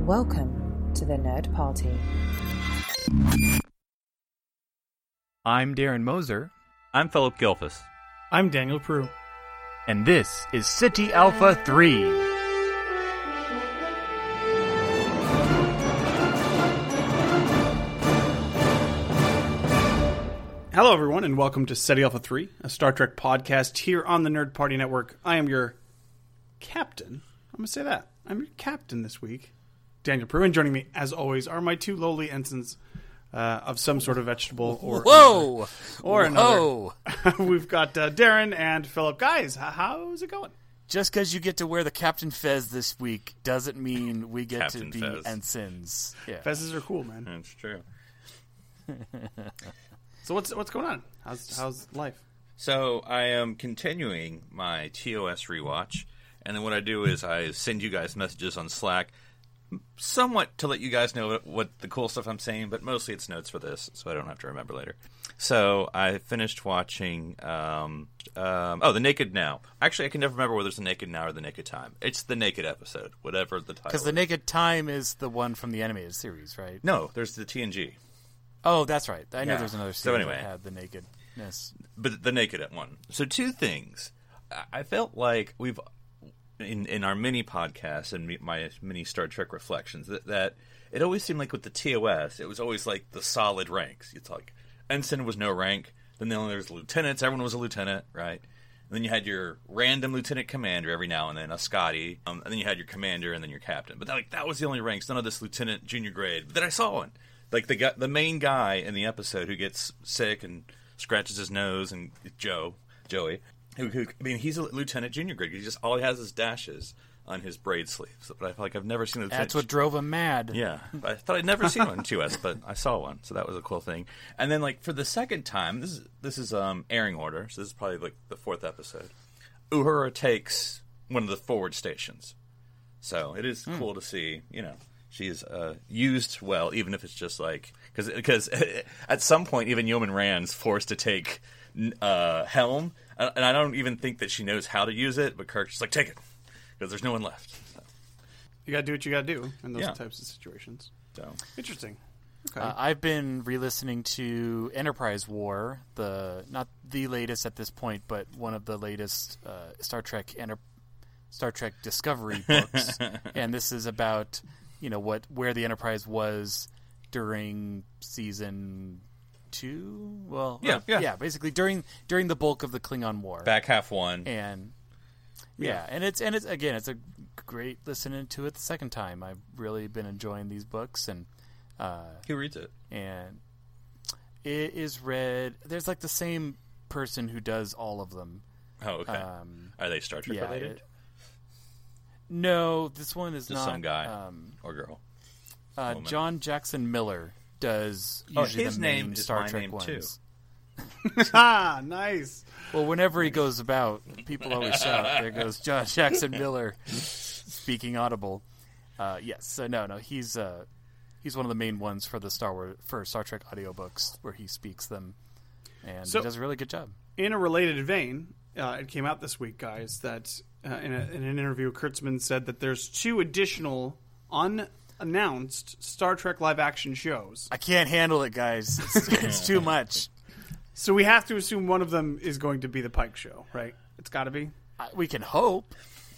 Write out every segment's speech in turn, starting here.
Welcome to the Nerd Party. I'm Darren Moser. I'm Philip Gilfus. I'm Daniel Prue. And this is City Alpha 3. Hello, everyone, and welcome to City Alpha 3, a Star Trek podcast here on the Nerd Party Network. I am your captain. I'm going to say that. I'm your captain this week, Daniel Prue, and joining me, as always, are my two lowly ensigns of some sort of vegetable or another. We've got Darren and Philip. Guys, how's it going? Just because you get to wear the Captain Fez this week doesn't mean we get Captain to be Fez. ensigns. Yeah. Fezzes are cool, man. That's true. So what's going on? How's life? So I am continuing my TOS rewatch, and then what I do is I send you guys messages on Slack, somewhat to let you guys know what the cool stuff I'm saying, but mostly it's notes for this, so I don't have to remember later. So I finished watching, The Naked Now. Actually, I can never remember whether it's The Naked Now or The Naked Time. It's The Naked episode, whatever the title is. Because The Naked Time is the one from the animated series, right? No, there's the TNG. Oh, that's right. I know Yeah. there's another So series anyway. that had the nakedness. But the Naked one. So two things. I felt like we've, in our mini podcast and my mini Star Trek reflections, that it always seemed like with the TOS, it was always like the solid ranks. It's like ensign was no rank. Then there was lieutenants. Everyone was a lieutenant, right? And then you had your random lieutenant commander every now and then, a Scotty. And then you had your commander and then your captain. But that was the only ranks. None of this lieutenant, junior grade. But then I saw one. Like the main guy in the episode who gets sick and scratches his nose, and Joey, who I mean, he's a lieutenant junior grade. All he has is dashes on his braid sleeves. But I feel like I've never seen a lieutenant. That's what drove him mad. Yeah, I thought I'd never seen one in 2S, but I saw one, so that was a cool thing. And then, like for the second time, this is airing order, so this is probably like the fourth episode. Uhura takes one of the forward stations, so it is cool to see, She's used well, even if it's just like because at some point even Yeoman Rand's forced to take Helm, and I don't even think that she knows how to use it. But Kirk's just like, take it because there's no one left. So. You gotta do what you gotta do in those types of situations. So Interesting. Okay. I've been re-listening to Enterprise War, not the latest at this point, but one of the latest Star Trek Discovery books, and this is about where the Enterprise was during season 2. Well, yeah, basically during the bulk of the Klingon War, back half one, and and it's again, it's a great listening to it the second time. I've really been enjoying these books, and who reads it? And it is read. There's like the same person who does all of them. Oh, okay. Are they Star Trek related? No, this one is just not. Some guy or girl. John Jackson Miller does usually his the name main is Star my Trek name ones. too. Nice. Well, whenever he goes about, people always shout, "There goes John Jackson Miller speaking audible." Yes, so no, he's one of the main ones for the Star Trek audiobooks where he speaks them, and he does a really good job. In a related vein, it came out this week, guys, that in an interview, Kurtzman said that there's 2 additional unannounced Star Trek live-action shows. I can't handle it, guys. It's too much. So we have to assume one of them is going to be the Pike show, right? It's got to be. We can hope.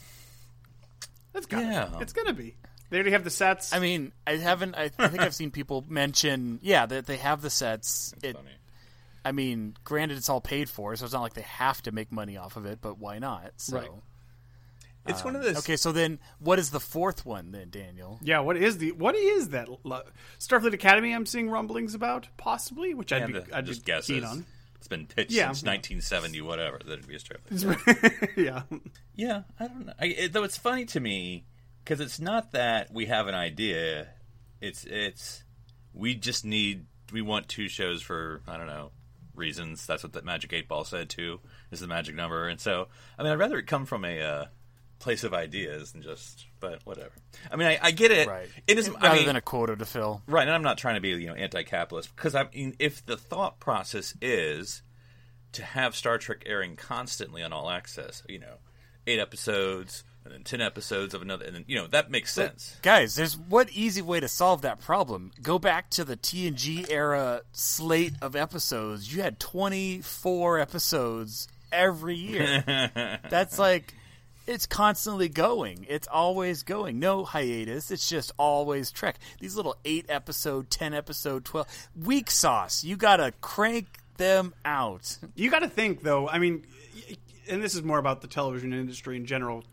It's going to be. They already have the sets. I mean, I think I've seen people mention, that they have the sets. That's funny. I mean, granted, it's all paid for, so it's not like they have to make money off of it, but why not? So, right. It's one of those. Okay, so then what is the fourth one then, Daniel? Yeah, what is that? Starfleet Academy I'm seeing rumblings about, possibly, which I'd just be guesses. keen on. It's been pitched since 1970, whatever, that it'd be a Starfleet. Yeah. Yeah, I don't know. Though it's funny to me, because it's not that we have an idea. It's we just we want 2 shows for, I don't know, reasons. That's what the Magic 8 Ball said, too, is the magic number. And so, I mean, I'd rather it come from a place of ideas than just, but whatever. I mean, I get it. Right. It isn't, Rather than a quota to fill. Right, and I'm not trying to be, anti-capitalist, because I mean, if the thought process is to have Star Trek airing constantly on All Access, 8 episodes, and then 10 episodes of another, and then that makes sense. Guys, there's one easy way to solve that problem. Go back to the TNG era slate of episodes. You had 24 episodes every year. That's like, it's constantly going. It's always going. No hiatus. It's just always Trek. These little 8-episode, 10-episode, 12 weak sauce. You gotta crank them out. You gotta think, though. I mean, and this is more about the television industry in general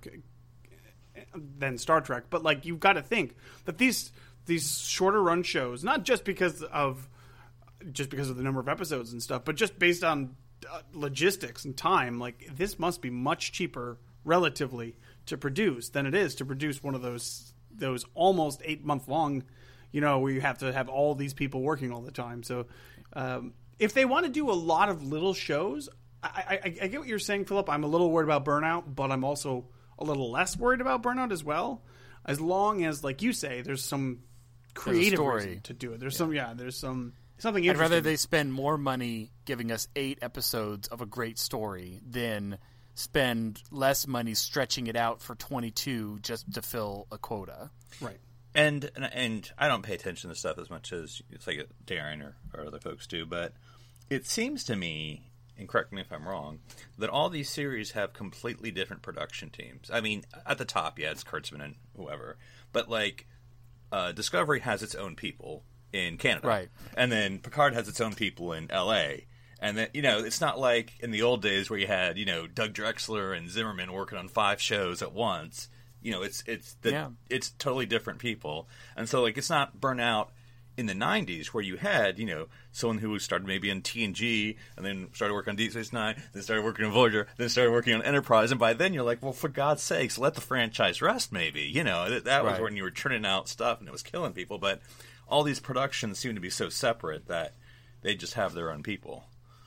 than Star Trek, but like, you've got to think that these shorter run shows, not just because of the number of episodes and stuff, but just based on logistics and time, like, this must be much cheaper relatively to produce than it is to produce one of those almost 8-month long, where you have to have all these people working all the time. So if they want to do a lot of little shows, I get what you're saying, Philip. I'm a little worried about burnout, but I'm also a little less worried about burnout as well, as long as, like you say, there's some creative reason to do it. There's something interesting. I'd rather they spend more money giving us 8 episodes of a great story than spend less money stretching it out for 22 just to fill a quota. Right. And I don't pay attention to stuff as much as it's like Darren or other folks do, but it seems to me, and correct me if I'm wrong, that all these series have completely different production teams. I mean, at the top, it's Kurtzman and whoever, but like Discovery has its own people in Canada, right? And then Picard has its own people in L.A. And then it's not like in the old days where you had Doug Drexler and Zimmerman working on 5 shows at once. It's totally different people, and so like it's not burnout in the 90s where you had, someone who started maybe in TNG and then started working on Deep Space Nine, then started working on Voyager, then started working on Enterprise, and by then you're like, well, for God's sakes, let the franchise rest maybe. That was when you were churning out stuff and it was killing people, but all these productions seem to be so separate that they just have their own people.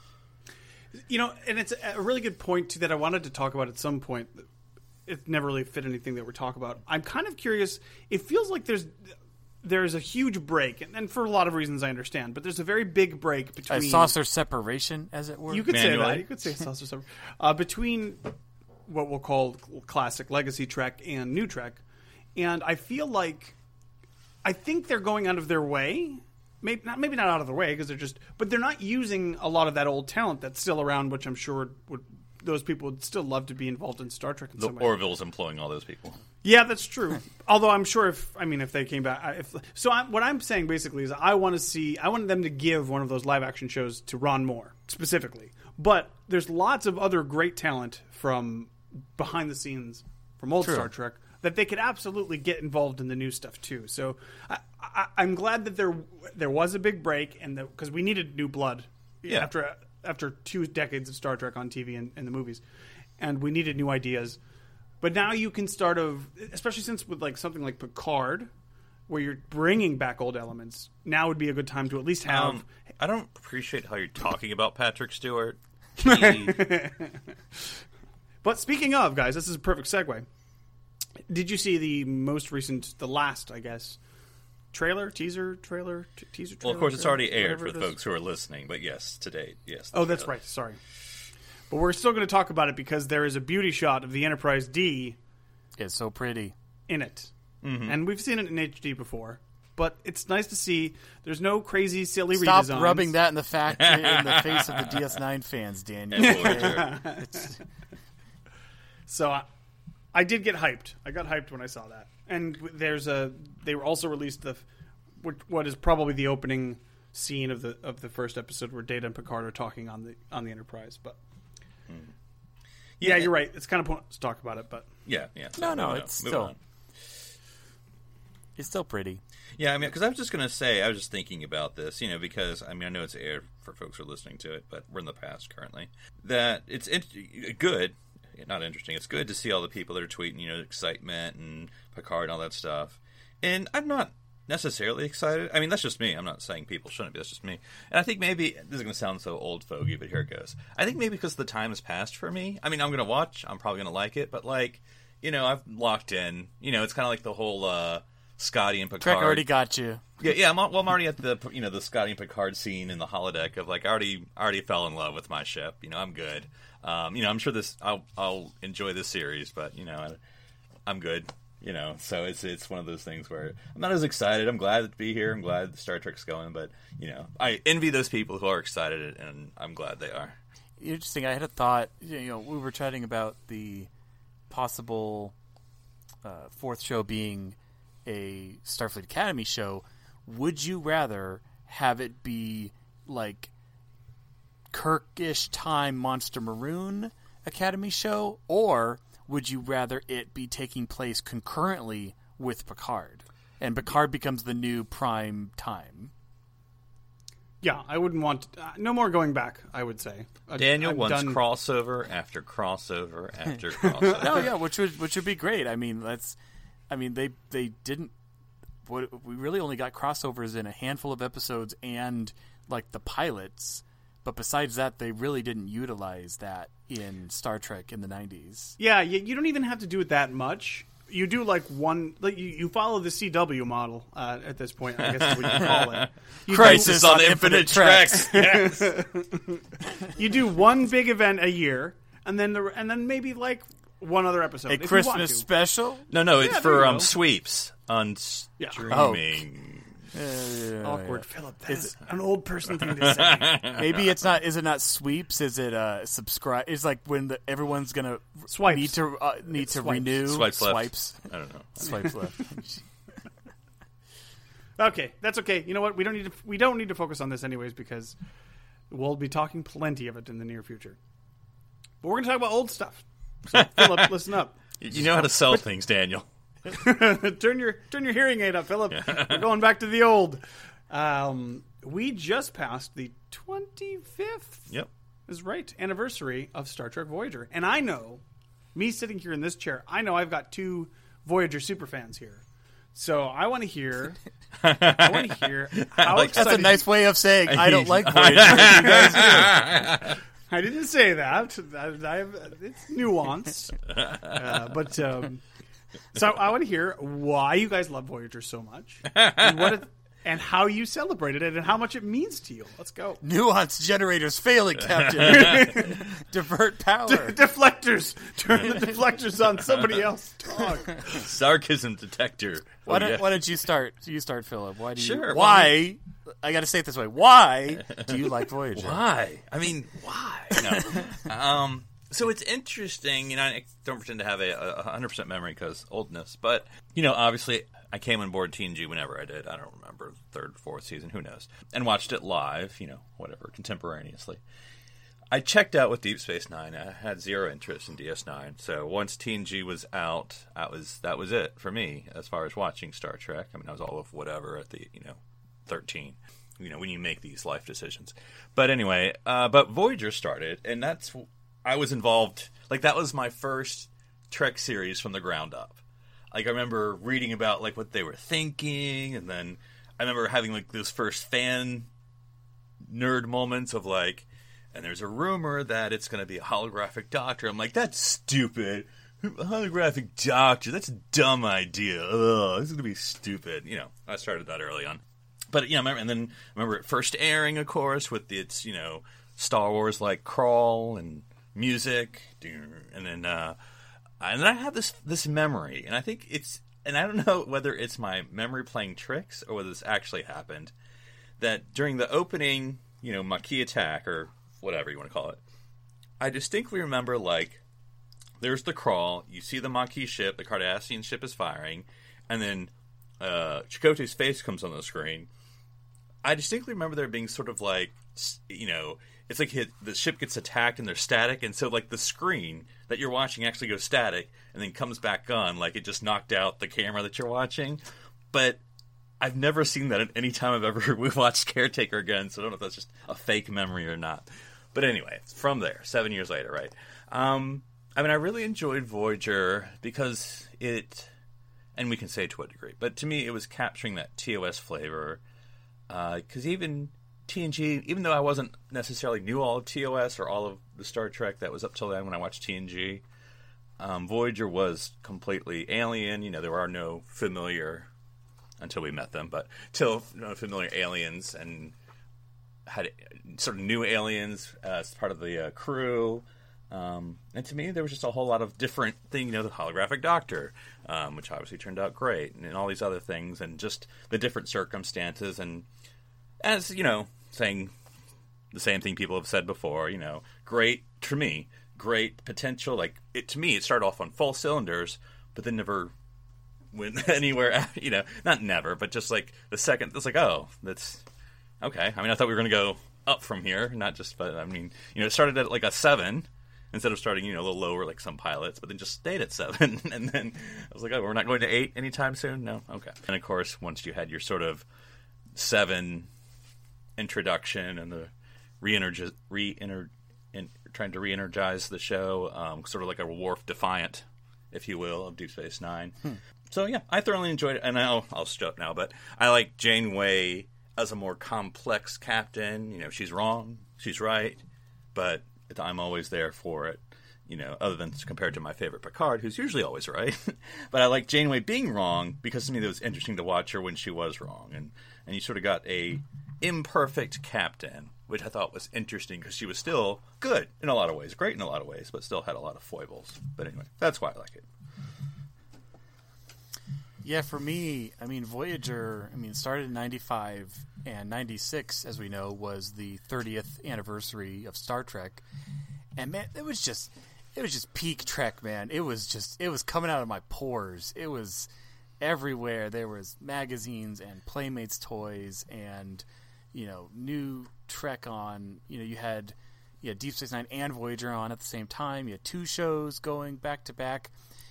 And it's a really good point, too, that I wanted to talk about at some point. It never really fit anything that we're talking about. I'm kind of curious. It feels like there's a huge break, and for a lot of reasons I understand, but there's a very big break between... A saucer separation, as it were? You could say that. You could say saucer separation. Between what we'll call classic Legacy Trek and New Trek. And I feel like... I think they're going out of their way... Maybe not out of the way, because but they're not using a lot of that old talent that's still around, which I'm sure those people would still love to be involved in Star Trek in some way. The Orville's employing all those people. Yeah, that's true. Although I'm sure if they came back, what I'm saying basically is I want them to give one of those live action shows to Ron Moore specifically. But there's lots of other great talent from behind the scenes from old Star Trek that they could absolutely get involved in the new stuff too. So I'm glad that there was a big break, and because we needed new blood after 2 decades of Star Trek on TV and the movies, and we needed new ideas. But now you can start especially since with like something like Picard, where you're bringing back old elements. Now would be a good time to at least have. I don't appreciate how you're talking about Patrick Stewart. But speaking of, guys, this is a perfect segue. Did you see the last, I guess, teaser trailer? Well, of course, it's already aired for the folks who are listening, but yes, to date, yes. Oh, that's right. Sorry. But we're still going to talk about it because there is a beauty shot of the Enterprise D. It's so pretty. In it. Mm-hmm. And we've seen it in HD before. But it's nice to see there's no crazy, silly redesigns. Stop rubbing that in the face of the DS9 fans, Daniel. So I did get hyped. I got hyped when I saw that. And they also released what is probably the opening scene of the first episode where Data and Picard are talking on the Enterprise. But yeah, you're right. It's kind of pointless to talk about it, but yeah. No, it's still pretty. Yeah, I mean, because I was just going to say, I was just thinking about this, because, I know it's aired for folks who are listening to it, but we're in the past currently, that it's good, not interesting, it's good to see all the people that are tweeting, excitement and Picard and all that stuff. And I'm not necessarily excited. I mean, that's just me. I'm not saying people shouldn't be. That's just me. And I think maybe, this is going to sound so old fogey, but here it goes. I think maybe because the time has passed for me. I mean, I'm going to watch. I'm probably going to like it. But, I've locked in. It's kind of like the whole Scotty and Picard. Trek already got you. Yeah. I'm already at the the Scotty and Picard scene in the holodeck of I already fell in love with my ship. I'm good. I'm sure I'll enjoy this series, but I'm good. You know, so it's one of those things where I'm not as excited. I'm glad to be here. I'm glad Star Trek's going, but you know, I envy those people who are excited, and I'm glad they are. Interesting. I had a thought. You know, we were chatting about the possible fourth show being a Starfleet Academy show. Would you rather have it be like Kirk-ish time Monster Maroon Academy show, or would you rather it be taking place concurrently with Picard, and Picard becomes the new prime time? Yeah, I wouldn't want no more going back. I would say Daniel wants crossover after crossover after crossover. No, yeah, which would be great. I mean, they didn't. We really only got crossovers in a handful of episodes and like the pilots. But besides that, they really didn't utilize that in Star Trek in the 90s. Yeah, you don't even have to do it that much. You do like one, like you follow the CW model at this point, I guess is what you call it. Crisis on Infinite Tracks. Yes. You do one big event a year, and then maybe like one other episode. A Christmas special? No, it's there you for go. sweeps on streaming. Awkward, Philip. That's an old person thing to say. Maybe it's not. Is it not sweeps? Is it subscribe? It's like when everyone's gonna Swipes. need to renew. Swipes left. Swipes. I don't know. Swipes left. Okay, that's okay. You know what? We don't need to focus on this anyways because we'll be talking plenty of it in the near future. But we're going to talk about old stuff. So, Philip, listen up. You know how to sell things, Daniel. turn your hearing aid up, Philip. We're going back to the old. We just passed the 25th. Yep. Is right anniversary of Star Trek Voyager, and I know, me sitting here in this chair, I know I've got two Voyager superfans here. So I want to hear. How excited. That's a nice way of saying I don't like Voyager. You guys do. I didn't say that. It's nuanced. So I want to hear why you guys love Voyager so much, and how you celebrated it, and how much it means to you. Let's go. Nuance generators failing, Captain. Divert power. Deflectors. Turn the deflectors on. Somebody else talk. Sarcasm detector. Why don't you start? You start, Philip. Why do you? Sure. Why? I got to say it this way. Why do you like Voyager? Why? I mean, why? No. So it's interesting, you know, I don't pretend to have a 100% memory because oldness, but, you know, obviously I came on board TNG whenever I did. I don't remember, third, fourth season, who knows, and watched it live, you know, whatever, contemporaneously. I checked out with Deep Space Nine. I had zero interest in DS9, so once TNG was out, that was it for me as far as watching Star Trek. I mean, I was all of whatever at the, 13. You know, when you make these life decisions. But anyway, but Voyager started, and I was involved, like that was my first Trek series from the ground up. Like I remember reading about like what they were thinking, and then I remember having like those first fan nerd moments of like, and there's a rumor that it's going to be a holographic doctor. I'm like, that's stupid. A holographic doctor, that's a dumb idea. Ugh, this is going to be stupid. You know, I started that early on. But, I remember it first airing, of course, with its, Star Wars like crawl and music, and then I have this memory, and I think and I don't know whether it's my memory playing tricks or whether this actually happened, that during the opening, Maquis attack or whatever you want to call it, I distinctly remember like there's the crawl, you see the Maquis ship, the Cardassian ship is firing, and then Chakotay's face comes on the screen. I distinctly remember there being sort of like, it's like the ship gets attacked and they're static, and so like the screen that you're watching actually goes static and then comes back on, like it just knocked out the camera that you're watching. But I've never seen that at any time I've ever watched Caretaker again, so I don't know if that's just a fake memory or not. But anyway, from there, 7 years later, right? I really enjoyed Voyager because and we can say to what degree, but to me it was capturing that TOS flavor. Because even TNG, even though I wasn't necessarily knew all of TOS or all of the Star Trek that was up till then when I watched TNG, Voyager was completely alien. There were no familiar, until we met them, but till no familiar aliens, and had sort of new aliens as part of the crew. And to me, there was just a whole lot of different things, the holographic doctor, which obviously turned out great, and all these other things, and just the different circumstances, and as, saying the same thing people have said before, great, to me, great potential. Like, to me, it started off on full cylinders, but then never went anywhere, not never, but just like the second, it's like, oh, that's okay. I mean, I thought we were going to go up from here, not just, but I mean, it started at like a 7 instead of starting, a little lower like some pilots, but then just stayed at 7. And then I was like, oh, we're not going to 8 anytime soon? No? Okay. And of course, once you had your sort of 7 introduction and the trying to re-energize the show, sort of like a Worf Defiant, if you will, of Deep Space Nine. So yeah, I thoroughly enjoyed it, and I'll stop now, but I like Janeway as a more complex captain. She's wrong, she's right, but I'm always there for it, other than compared to my favorite Picard, who's usually always right. But I like Janeway being wrong, because to me it was interesting to watch her when she was wrong, and you sort of got a imperfect captain, which I thought was interesting, because she was still good in a lot of ways, great in a lot of ways, but still had a lot of foibles. But anyway, that's why I like it. Yeah, for me, I mean, Voyager, started in 95, and 96, as we know, was the 30th anniversary of Star Trek. And man, it was just peak Trek, man. It was coming out of my pores. It was everywhere. There was magazines and Playmates toys and, new Trek on. You had Deep Space Nine and Voyager on at the same time. You had 2 shows going back to back.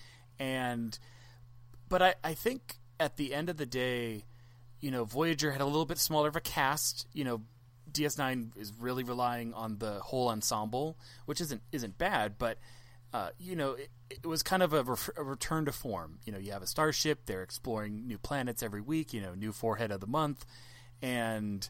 But I think at the end of the day, Voyager had a little bit smaller of a cast. DS9 is really relying on the whole ensemble, which isn't bad, but it was kind of a return to form. You have a starship, they're exploring new planets every week. New forehead of the month, and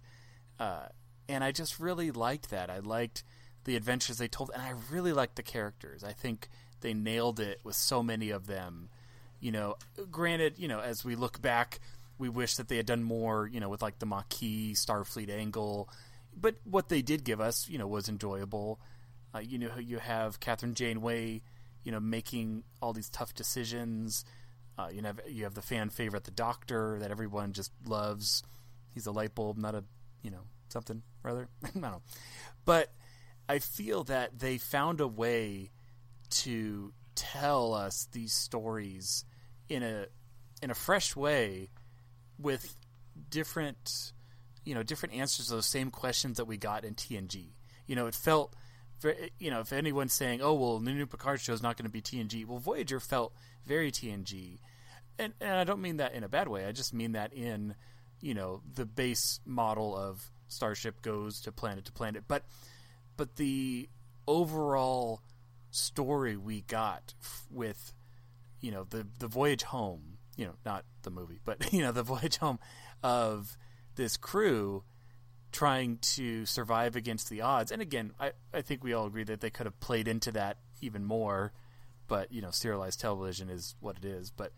I just really liked that. I liked the adventures they told, and I really liked the characters. I think they nailed it with so many of them. Granted, as we look back, we wish that they had done more, with like the Maquis Starfleet angle. But what they did give us, was enjoyable. You have Catherine Janeway, making all these tough decisions. You have the fan favorite, the Doctor, that everyone just loves. He's a light bulb, not a, something rather. I don't know. But I feel that they found a way to tell us these stories in a fresh way, with different answers to those same questions that we got in TNG. It felt very, if anyone's saying, oh, well, the new Picard show is not going to be TNG, well, Voyager felt very TNG. And I don't mean that in a bad way. I just mean that in, the base model of Starship goes to planet, but the overall story we got with, the voyage home, not the movie, but, the voyage home of this crew trying to survive against the odds. And again, I think we all agree that they could have played into that even more, but, serialized television is what it is. But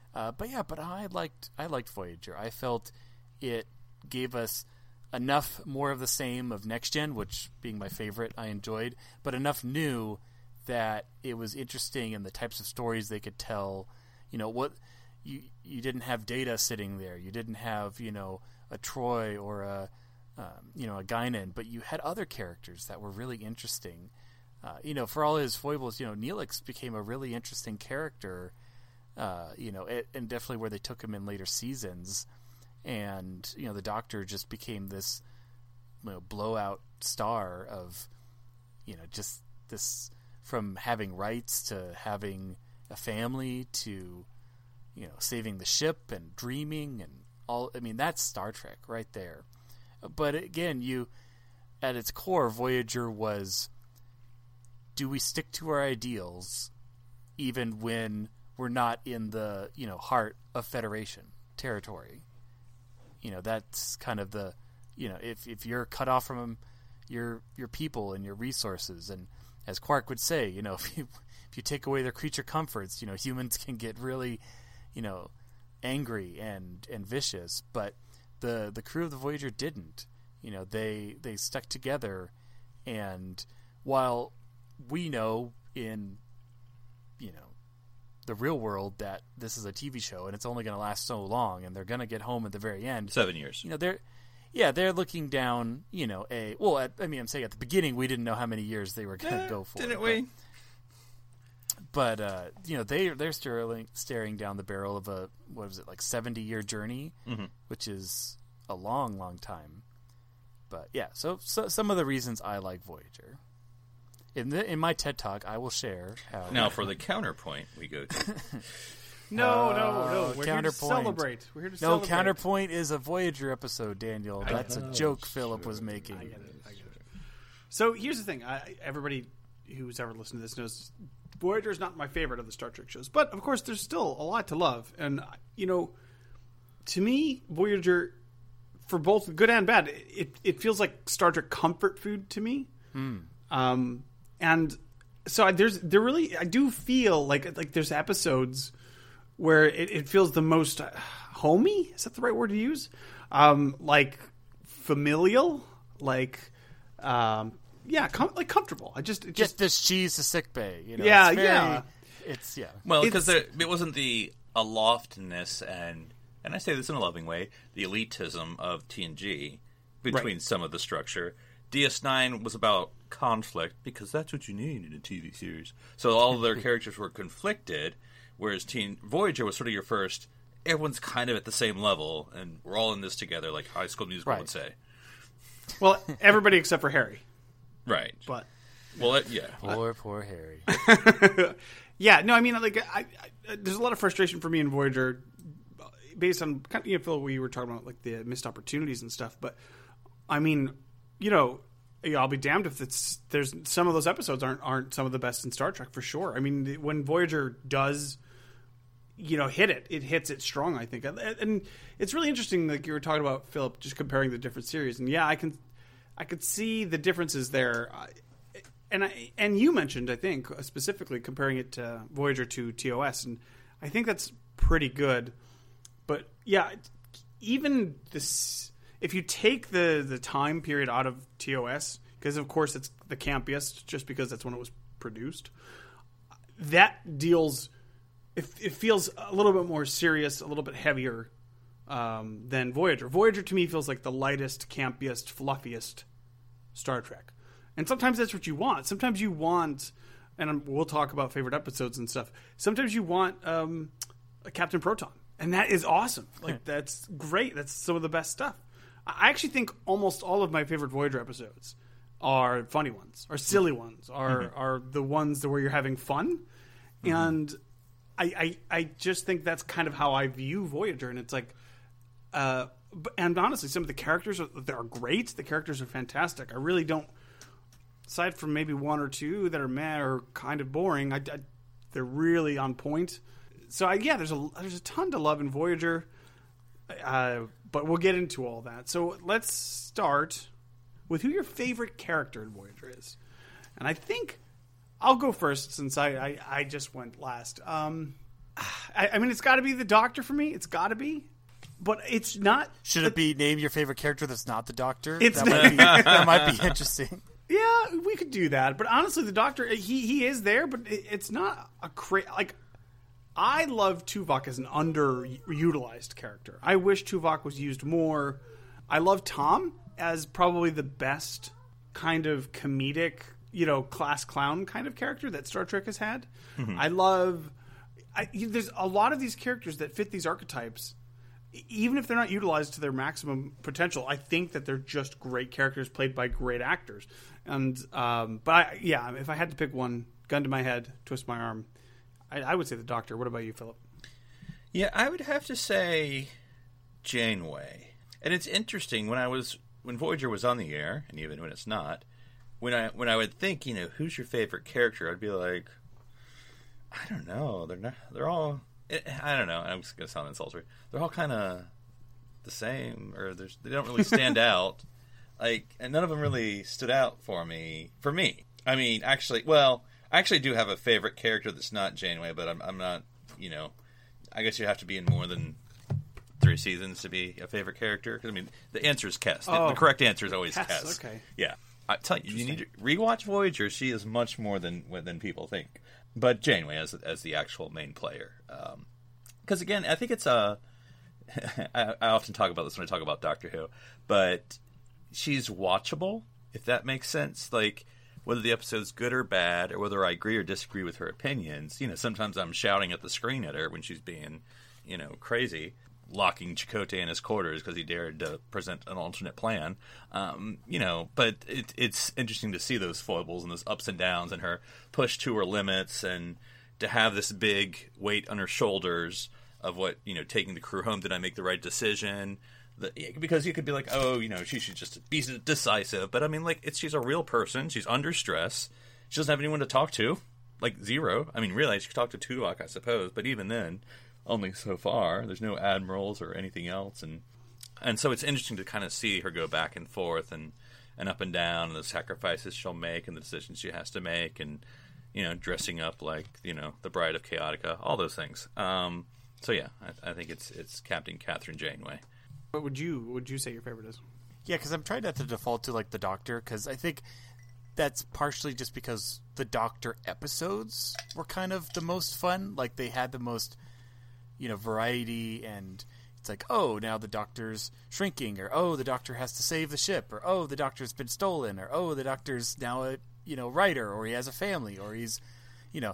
I liked Voyager. I felt it gave us enough more of the same of Next Gen, which being my favorite, I enjoyed, but enough new that it was interesting in the types of stories they could tell. What you didn't have Data sitting there, you didn't have a Troy or a Guinan, but you had other characters that were really interesting. For all his foibles, Neelix became a really interesting character. And definitely where they took him in later seasons, and the Doctor just became this blowout star of just this. From having rights to having a family to, saving the ship and dreaming and all. I mean, that's Star Trek right there. But again, at its core, Voyager was, do we stick to our ideals even when we're not in the, heart of Federation territory? That's kind of the, if you're cut off from your people and your resources, and as Quark would say, if you take away their creature comforts, humans can get really, angry and vicious. But the crew of the Voyager didn't. They stuck together, and while we know in, the real world that this is a TV show and it's only going to last so long, and they're going to get home at the very end. 7 years. They're looking down, I'm saying at the beginning we didn't know how many years they were going to go for. Didn't we? But they're staring down the barrel of a 70-year journey, which is a long, long time. But yeah, so some of the reasons I like Voyager. In my TED Talk, I will share how. Now, for the counterpoint, we go to. No. We're here to celebrate. No, Counterpoint is a Voyager episode, Daniel. That's a joke Philip was making. I get it. So here's the thing. Everybody who's ever listened to this knows Voyager is not my favorite of the Star Trek shows. But, of course, there's still a lot to love. And, to me, Voyager, for both good and bad, it feels like Star Trek comfort food to me. And so I do feel like there's episodes where it feels the most homey. Is that the right word to use? Like familial, comfortable. Just this cheese to sick bay. It's Well, because it wasn't the aloftness and I say this in a loving way, the elitism of TNG between some of the structure. DS9 was about conflict because that's what you need in a TV series. So all of their characters were conflicted, whereas Voyager was sort of your first. Everyone's kind of at the same level, and we're all in this together, like High School Musical would say. Well, everybody except for Harry. Right. But poor Harry. Yeah, no, I mean, there's a lot of frustration for me in Voyager, based on Phil, we were talking about the missed opportunities and stuff. But I mean, I'll be damned if there's some of those episodes aren't some of the best in Star Trek for sure. I mean, when Voyager does, hit it hits it strong. I think, and it's really interesting. Like you were talking about, Philip, just comparing the different series, and I could see the differences there. And you mentioned, I think, specifically comparing it to Voyager to TOS, and I think that's pretty good. But yeah, even this. If you take the time period out of TOS, because of course it's the campiest, just because that's when it was produced, that deals. It feels a little bit more serious, a little bit heavier than Voyager. Voyager to me feels like the lightest, campiest, fluffiest Star Trek, and sometimes that's what you want. Sometimes you want, and we'll talk about favorite episodes and stuff. Sometimes you want a Captain Proton, and that is awesome. That's great. That's some of the best stuff. I actually think almost all of my favorite Voyager episodes are funny ones, are silly ones, are the ones where you're having fun. And I just think that's kind of how I view Voyager. And it's and honestly, some of the characters are great. The characters are fantastic. I really don't, aside from maybe one or two that are meh or kind of boring, they're really on point. So there's a ton to love in Voyager. But we'll get into all that. So let's start with who your favorite character in Voyager is. And I think I'll go first since I just went last. I mean, it's got to be the Doctor for me. It's got to be. But it's not. Should it be name your favorite character that's not the Doctor? That might be interesting. Yeah, we could do that. But honestly, the Doctor, he is there, but it's not a I love Tuvok as an underutilized character. I wish Tuvok was used more. I love Tom as probably the best kind of comedic, class clown kind of character that Star Trek has had. There's a lot of these characters that fit these archetypes. Even if they're not utilized to their maximum potential, I think that they're just great characters played by great actors. And if I had to pick one, gun to my head, twist my arm, I would say the Doctor. What about you, Philip? Yeah, I would have to say Janeway. And it's interesting when Voyager was on the air, and even when it's not, when I would think, who's your favorite character, I'd be like, I don't know. They're all. I don't know. I'm just gonna sound insulting. They're all kind of the same, or they don't really stand out. And none of them really stood out for me. I mean, actually, I actually do have a favorite character that's not Janeway, but I'm not, I guess you have to be in more than 3 seasons to be a favorite character. Because, I mean, the answer is Kes. The correct answer is always Kes. Okay. Yeah. I tell you, you need to rewatch Voyager. She is much more than people think. But Janeway as the actual main player, because again, I think it's I often talk about this when I talk about Doctor Who, but she's watchable, if that makes sense. Like, whether the episode's good or bad, or whether I agree or disagree with her opinions, sometimes I'm shouting at the screen at her when she's being, crazy, locking Chakotay in his quarters because he dared to present an alternate plan. But it's interesting to see those foibles and those ups and downs and her push to her limits, and to have this big weight on her shoulders of what, taking the crew home, did I make the right decision? Because you could be like, she should just be decisive. But I mean, like, she's a real person. She's under stress. She doesn't have anyone to talk to. Like, zero. I mean, really, she could talk to Tuvok, I suppose. But even then, only so far. There's no admirals or anything else. And so it's interesting to kind of see her go back and forth and up and down, and the sacrifices she'll make and the decisions she has to make, and, dressing up like, the Bride of Chaotica, all those things. So yeah, I think it's Captain Catherine Janeway. What would you say your favorite is? Yeah, because I'm trying not to default to like the Doctor, because I think that's partially just because the Doctor episodes were kind of the most fun. Like, they had the most, variety, and it's like, oh, now the Doctor's shrinking, or oh, the Doctor has to save the ship, or oh, the Doctor's been stolen, or oh, the Doctor's now a writer, or he has a family, or he's, No,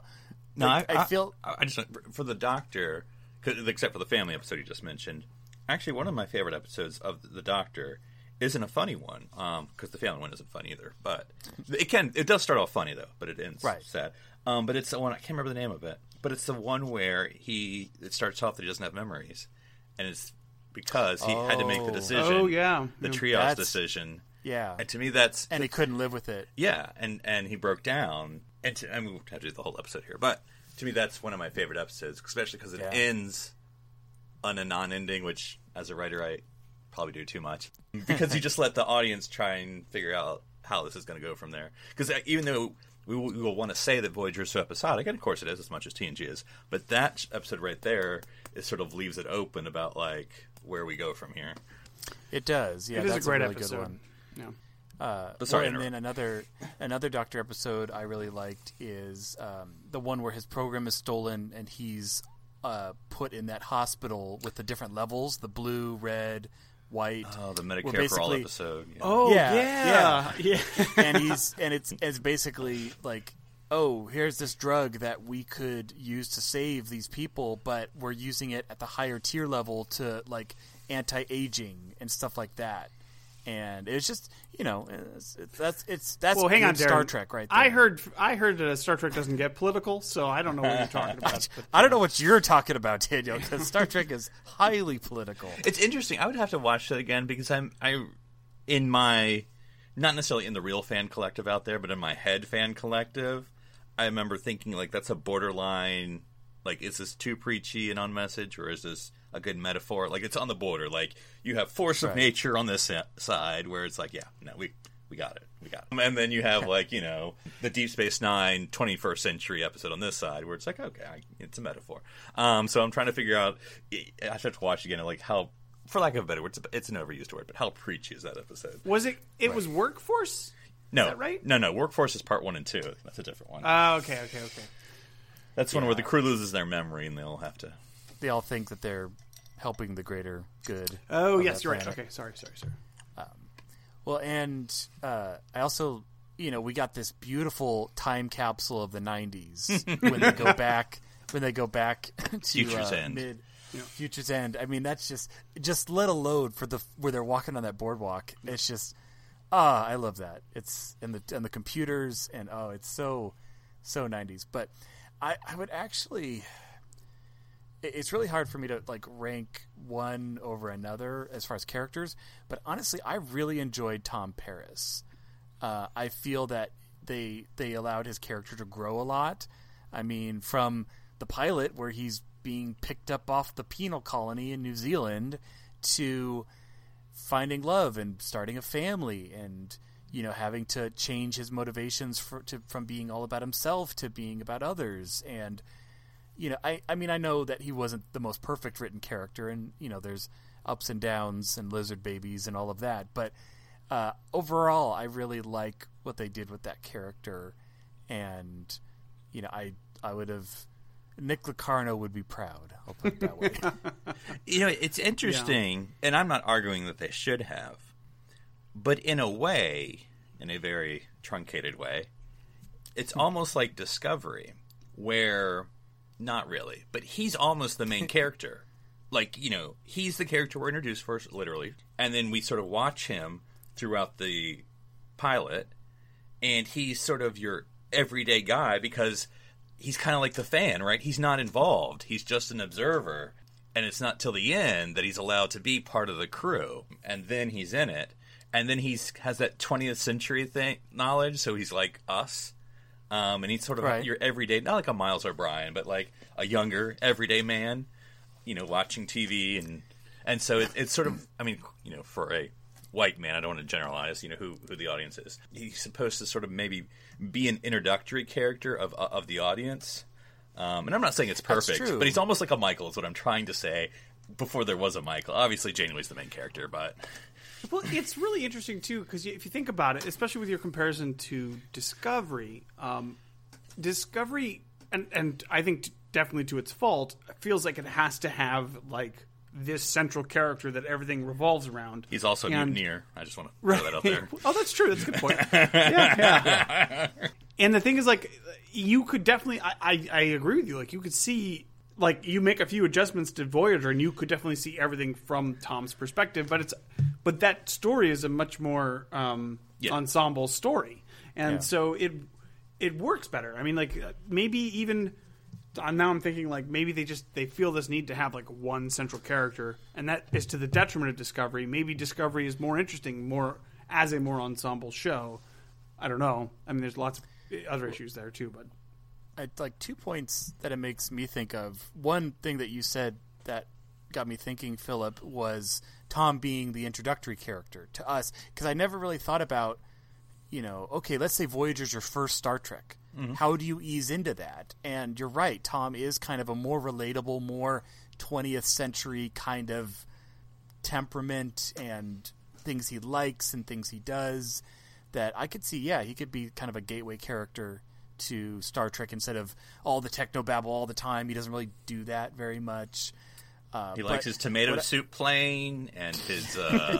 I feel I just, for the Doctor, except for the family episode you just mentioned. Actually, one of my favorite episodes of The Doctor isn't a funny one, because the family one isn't funny either. But it does start off funny, though, but it ends sad. But it's the one, I can't remember the name of it, but it's the one where it starts off that he doesn't have memories. And it's because he had to make the decision. Oh, yeah. The triage decision. Yeah. And to me, that's... And he couldn't live with it. Yeah, and he broke down. And I mean, we'll have to do the whole episode here, but to me, that's one of my favorite episodes, especially because it ends on a non-ending, which, as a writer, I probably do too much. Because you just let the audience try and figure out how this is going to go from there. Because even though we will want to say that Voyager is so episodic, and of course it is, as much as TNG is, but that episode right there, it sort of leaves it open about, like, where we go from here. It does, yeah. It is that's a great really episode. Good one. Yeah. And then another Doctor episode I really liked is the one where his program is stolen and he's put in that hospital with the different levels, the blue, red, white. Oh, the Medicare for All episode. Yeah. Oh, yeah. And it's basically like, oh, here's this drug that we could use to save these people, but we're using it at the higher tier level to, like, anti-aging and stuff like that. And it's just, that's well, hang on, Star Darren. Trek right there. I heard that Star Trek doesn't get political, so I don't know what you're talking about. I don't know what you're talking about, Daniel, because Star Trek is highly political. It's interesting. I would have to watch that again because I in my, not necessarily in the real fan collective out there, but in my head fan collective, I remember thinking, like, that's a borderline, like, is this too preachy and on message, or is this a good metaphor? Like, it's on the border. Like, you have force of nature on this side where it's like, yeah, no, we got it. We got it. And then you have, like, the Deep Space Nine 21st century episode on this side where it's like, okay, it's a metaphor. So I'm trying to figure out, I have to watch again, like, how, for lack of a better word, it's an overused word, but how preachy is that episode? Was it was Workforce? No. Is that right? No. Workforce is part 1 and 2. That's a different one. Oh, okay. That's one where the crew loses their memory and they'll have to... They all think that they're helping the greater good. Oh, yes, you're right. Okay, sorry. Well, and I also, we got this beautiful time capsule of the 90s when they go back. To Future's End. Future's End. I mean, that's just let alone for where they're walking on that boardwalk. It's just, I love that. It's and the computers and it's so 90s. But I would actually. It's really hard for me to, like, rank one over another as far as characters, but honestly, I really enjoyed Tom Paris. I feel that they allowed his character to grow a lot. I mean, from the pilot where he's being picked up off the penal colony in New Zealand to finding love and starting a family and, having to change his motivations from being all about himself to being about others. And I mean, I know that he wasn't the most perfect written character, and there's ups and downs and lizard babies and all of that. But Overall, I really like what they did with that character, and I would have. Nick Locarno would be proud. I'll put it that way. It's interesting, and I'm not arguing that they should have, but in a way, in a very truncated way, it's almost like Discovery, where, not really, but he's almost the main character. Like, he's the character we're introduced first, literally, and then we sort of watch him throughout the pilot, and he's sort of your everyday guy because he's kind of like the fan, right? He's not involved. He's just an observer. And it's not till the end that he's allowed to be part of the crew. And then he's in it. And then he has that 20th century knowledge, so he's like us. And he's sort of your everyday, not like a Miles O'Brien, but like a younger, everyday man, watching TV. And so it's sort of, for a white man, I don't want to generalize, who the audience is. He's supposed to sort of maybe be an introductory character of the audience. And I'm not saying it's perfect, but he's almost like a Michael is what I'm trying to say before there was a Michael. Obviously, Janeway's the main character, but... Well, it's really interesting, too, because if you think about it, especially with your comparison to Discovery, Discovery, and I think definitely to its fault, feels like it has to have, like, this central character that everything revolves around. He's also Mutineer. I just want to throw that out there. Oh, that's true. That's a good point. Yeah. And the thing is, like, you could definitely... I agree with you. Like, you could see... Like, you make a few adjustments to Voyager, and you could definitely see everything from Tom's perspective. But that story is a much more ensemble story, and so it works better. I mean, like, maybe even now I'm thinking, like, maybe they feel this need to have like one central character, and that is to the detriment of Discovery. Maybe Discovery is more interesting, more as a more ensemble show. I don't know. I mean, there's lots of other issues there too, but. Like 2 points that it makes me think of. One thing that you said that got me thinking, Philip, was Tom being the introductory character to us. Because I never really thought about, okay, let's say Voyager's your first Star Trek. Mm-hmm. How do you ease into that? And you're right, Tom is kind of a more relatable, more 20th century kind of temperament and things he likes and things he does that I could see, he could be kind of a gateway character to Star Trek instead of all the technobabble all the time. He doesn't really do that very much. He likes his tomato soup plain and his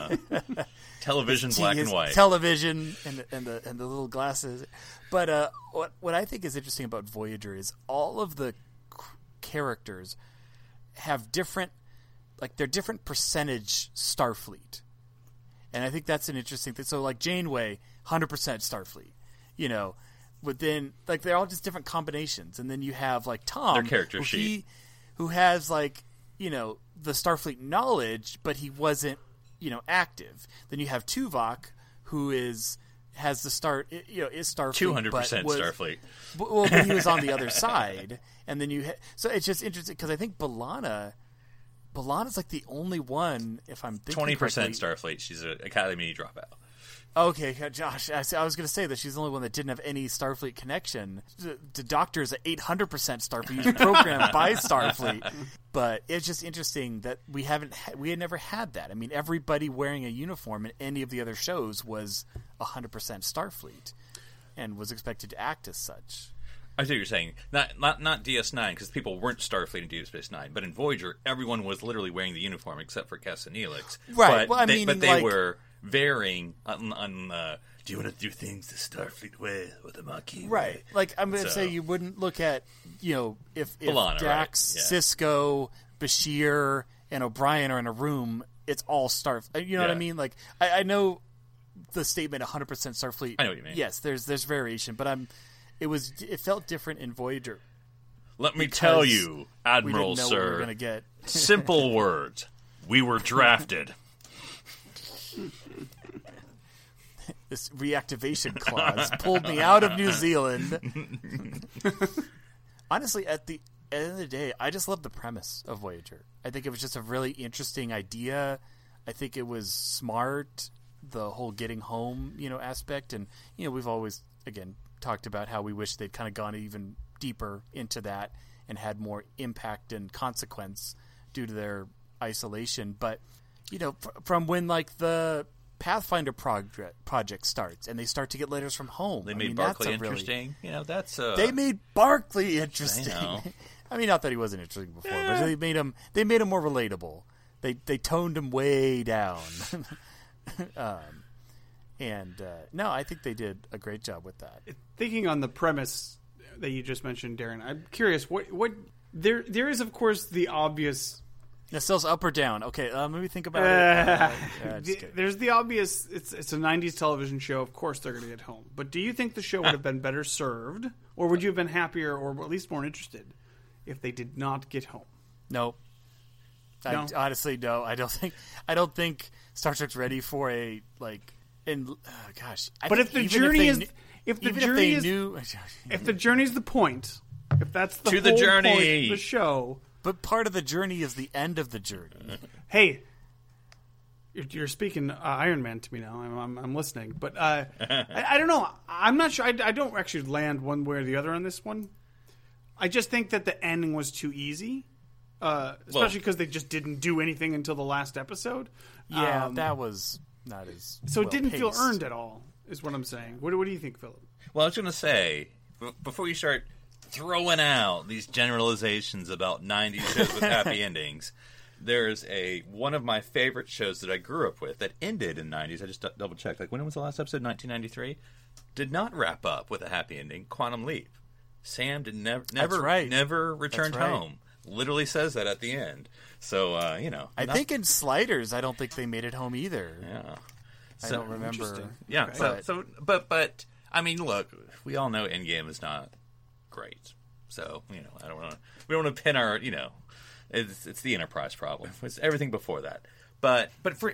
television black and white. Television and the little glasses. But what I think is interesting about Voyager is all of the characters have different, like, they're different percentage Starfleet. And I think that's an interesting thing. So, like, Janeway, 100% Starfleet. But then, like, they're all just different combinations. And then you have, like, Tom, their character sheet, who has, like, the Starfleet knowledge, but he wasn't, active. Then you have Tuvok, who has the start, is Starfleet, 200% Starfleet. But he was on the other side. And then so it's just interesting because I think B'Elanna's like the only one, if I'm thinking 20% correctly. Starfleet. She's an Academy dropout. Okay, Josh, I was going to say that she's the only one that didn't have any Starfleet connection. The Doctor is at 800% Starfleet. He's programmed by Starfleet. But it's just interesting that we had never had that. I mean, everybody wearing a uniform in any of the other shows was 100% Starfleet and was expected to act as such. I see what you're saying. Not DS9, because people weren't Starfleet in Deep Space Nine. But in Voyager, everyone was literally wearing the uniform except for Cass and Neelix. Right. But they were varying on do you want to do things the Starfleet way or the Maquis way? Right. Like, I'm going to say you wouldn't look at, if B'Elanna, Dax, right? Sisko, Bashir, and O'Brien are in a room, it's all Starfleet. You know what I mean? Like, I know the statement 100% Starfleet. I know what you mean. Yes, there's variation, but it felt different in Voyager. Let me tell you, Admiral we didn't know Sir. What we were gonna get. Simple words. We were drafted. This reactivation clause pulled me out of New Zealand. Honestly, at the end of the day, I just love the premise of Voyager. I think it was just a really interesting idea. I think it was smart, the whole getting home, aspect. And, we've always, again, talked about how we wish they'd kind of gone even deeper into that and had more impact and consequence due to their isolation. But, from when, like, the Pathfinder project starts, and they start to get letters from home. They made Barclay interesting. That's they made Barclay interesting. I know. I mean, not that he wasn't interesting before, but they made him more relatable. They toned him way down. No, I think they did a great job with that. Thinking on the premise that you just mentioned, Darren, I'm curious. What there is, of course, the obvious. The sales up or down? Okay, let me think about it. There's the obvious. It's a '90s television show. Of course, they're going to get home. But do you think the show would have been better served, or would you have been happier, or at least more interested, if they did not get home? No. Honestly, no. I don't think Star Trek's ready for a gosh. But if the journey is the point, if that's the to whole the journey point of the show. But part of the journey is the end of the journey. Hey, you're speaking Iron Man to me now. I'm listening, but I don't know. I'm not sure. I don't actually land one way or the other on this one. I just think that the ending was too easy, especially because they just didn't do anything until the last episode. Yeah, that was not as so. It didn't feel well-paced. earned at all. Is what I'm saying. What do you think, Philip? Well, I was going to say before you start throwing out these generalizations about 90s shows with happy endings, there's one of my favorite shows that I grew up with that ended in 90s. I just double checked. When was the last episode? 1993. Did not wrap up with a happy ending. Quantum Leap. Sam did never returned home. Literally says that at the end. So I think in Sliders, I don't think they made it home either. Yeah. I don't remember. Yeah. Okay. But I mean, look, we all know Endgame is not great. So we don't want to pin our it's the Enterprise problem. It's everything before that. But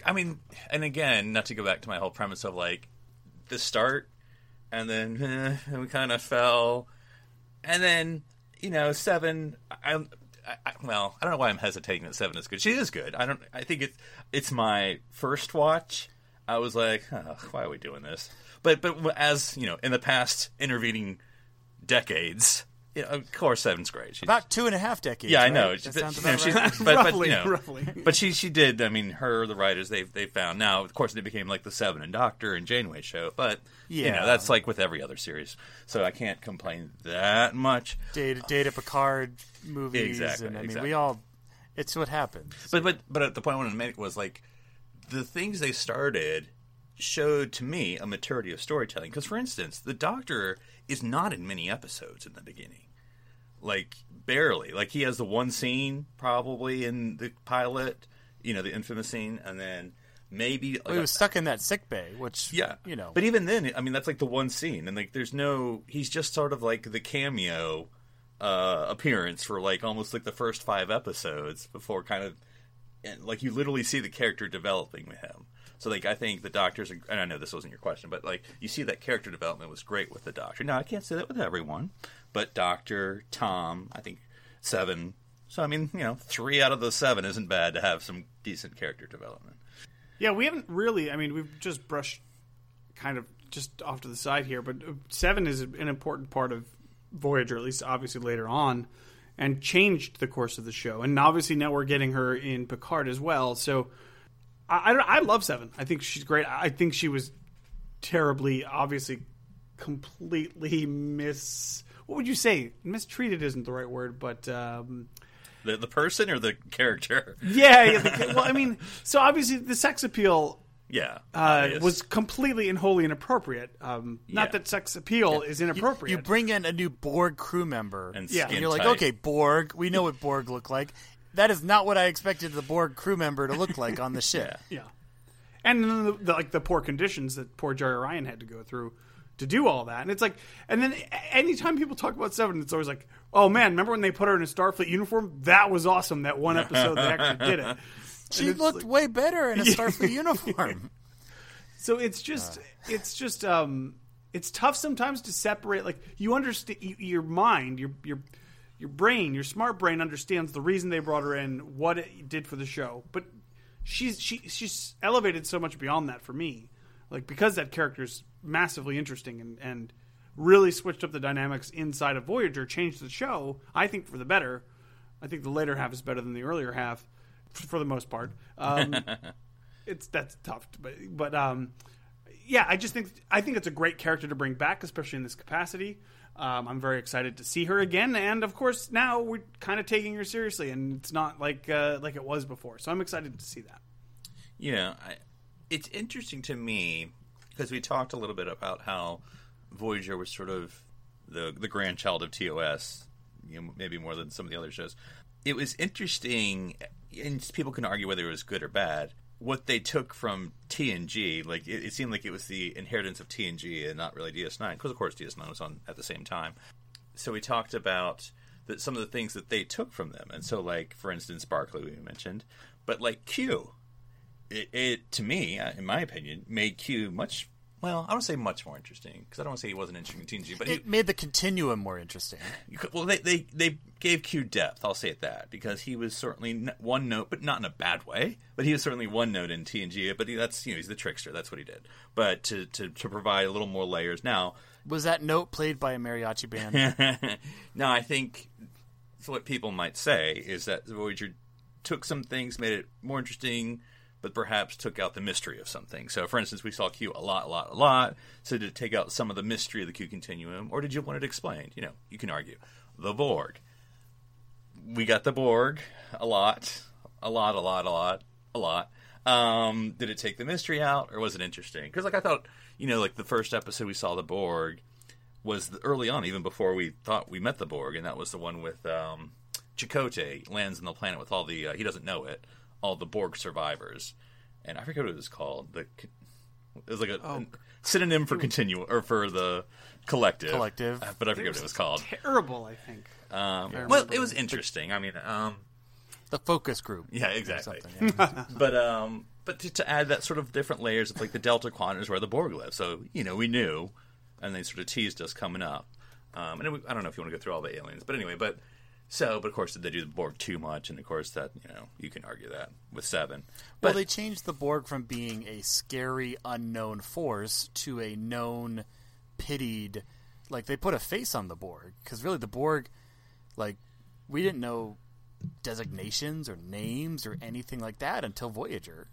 and again, not to go back to my whole premise of the start, and then we kind of fell, and then 7. I don't know why I'm hesitating that 7 is good. She is good. I think it's my first watch. I was like, why are we doing this? But as in the past intervening decades, of course 7's great. About 2.5 decades. Yeah, I right? know. That sounds about right. Roughly. But she did. I mean, the writers they found. Now, of course, they became like the Seven and Doctor and Janeway show. But that's like with every other series. So I can't complain that much. Data Picard movies. Exactly. And, exactly. we all. It's what happens. But the point I wanted to make was the things they started showed to me a maturity of storytelling. Because, for instance, the Doctor is not in many episodes in the beginning. Barely. He has the one scene, probably, in the pilot, the infamous scene, and then maybe... he was stuck in that sick bay, which, Yeah. But even then, I mean, that's the one scene, and, there's no... He's just sort of, the cameo appearance for, almost, the first 5 episodes before kind of... And, you literally see the character developing with him. So, I think the Doctor's... And I know this wasn't your question, but, you see that character development was great with the Doctor. Now, I can't say that with everyone, but Doctor, Tom, I think 7. So, I mean, 3 out of the 7 isn't bad to have some decent character development. Yeah, we haven't really... I mean, we've just brushed kind of just off to the side here, but 7 is an important part of Voyager, at least obviously later on, and changed the course of the show. And obviously now we're getting her in Picard as well, so... I love 7. I think she's great. I think she was terribly, obviously, completely what would you say? Mistreated isn't the right word, but... The person or the character? Yeah. Well, I mean, so obviously the sex appeal... Yeah. Was completely and wholly inappropriate. Not that sex appeal is inappropriate. You bring in a new Borg crew member, and you're like, okay, Borg, we know what Borg look like. That is not what I expected the Borg crew member to look like on the ship. Yeah. And then the poor conditions that poor Jerry Ryan had to go through to do all that. And it's and then anytime people talk about 7, it's always oh man, remember when they put her in a Starfleet uniform? That was awesome, that one episode they actually did it. She looked way better in a Starfleet uniform. So it's tough sometimes to separate. You understand your mind, your brain, your smart brain understands the reason they brought her in, what it did for the show. But she's elevated so much beyond that for me. Because that character's massively interesting and really switched up the dynamics inside of Voyager, changed the show, I think, for the better. I think the later half is better than the earlier half, for the most part. that's tough. But yeah, I think it's a great character to bring back, especially in this capacity. I'm very excited to see her again, and of course now we're kind of taking her seriously, and it's not like it was before. So I'm excited to see that. Yeah, it's interesting to me because we talked a little bit about how Voyager was sort of the grandchild of TOS, maybe more than some of the other shows. It was interesting, and people can argue whether it was good or bad, what they took from TNG. Like, it seemed like it was the inheritance of TNG and not really DS9, because, of course, DS9 was on at the same time. So we talked about some of the things that they took from them. And so, like, for instance, Barclay, we mentioned. But, like, Q, it to me, in my opinion, made Q much... Well, I don't say much more interesting, because I don't want to say he wasn't interesting in TNG, but it made the continuum more interesting. Well, they gave Q depth, I'll say it that, because he was certainly one note, but not in a bad way, but he was certainly one note in TNG, but he's the trickster, that's what he did. But to provide a little more layers now... Was that note played by a mariachi band? No, I think what people might say is that Voyager took some things, made it more interesting, but perhaps took out the mystery of something. So, for instance, we saw Q a lot. So did it take out some of the mystery of the Q continuum, or did you want it explained? You can argue. The Borg. We got the Borg a lot. Did it take the mystery out, or was it interesting? Because, like, I thought, like the first episode we saw the Borg was early on, even before we thought we met the Borg, and that was the one with Chakotay lands on the planet with all the, he doesn't know it, all the Borg survivors, and I forget what it was called. It was like a synonym for continuum or for the collective. But I forget what it was called. Terrible, I think. Well, it was interesting. I mean, the focus group. Yeah, exactly. Yeah. But to add that sort of different layers of like the Delta Quadrant is where the Borg live. So we knew, and they sort of teased us coming up. I don't know if you want to go through all the aliens, but anyway, but of course, did they do the Borg too much? And of course, that you can argue that with 7. But well, they changed the Borg from being a scary, unknown force to a known, pitied. Like, they put a face on the Borg, because really the Borg, like, we didn't know designations or names or anything like that until Voyager.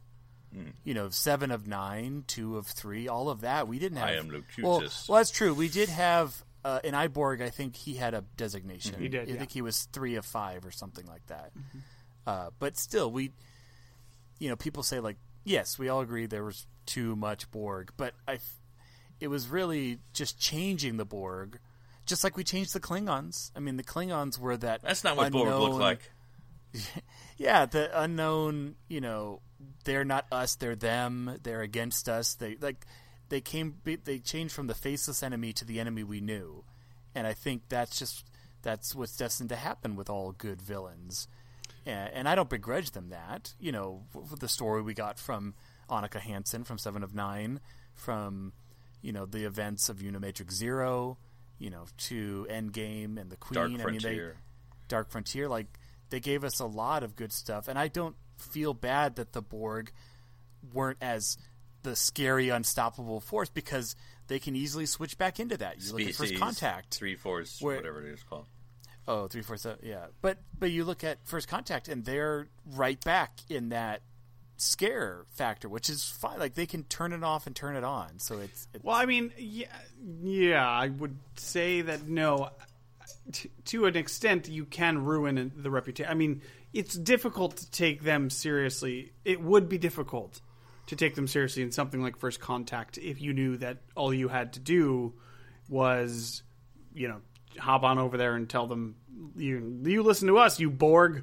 7 of 9, 2 of 3, all of that we didn't have. I am Locutus. Well, that's true. We did have. In Iborg, I think he had a designation. He did, I think he was 3 of 5 or something like that. But still, people say, like, yes, we all agree there was too much Borg, but it was really just changing the Borg, just like we changed the Klingons. I mean, the Klingons were that That's not what Borg looked like. Yeah, the unknown, they're not us, they're them, they're against us. They changed from the faceless enemy to the enemy we knew, and I think that's what's destined to happen with all good villains, and I don't begrudge them that. With the story we got from Annika Hansen from 7 of 9, from the events of Unimatrix Zero, to Endgame and the Queen. Dark Frontier. Like, they gave us a lot of good stuff, and I don't feel bad that the Borg weren't as the scary, unstoppable force, because they can easily switch back into that. You look at First Contact, 3/4, whatever it is called. Oh, 3/4, yeah. But you look at First Contact, and they're right back in that scare factor, which is fine. Like, they can turn it off and turn it on. So it's well, I mean, yeah, I would say that no. To an extent, you can ruin the reputation. I mean, it's difficult to take them seriously. It would be difficult to take them seriously in something like First Contact if you knew that all you had to do was, hop on over there and tell them, you listen to us, you Borg.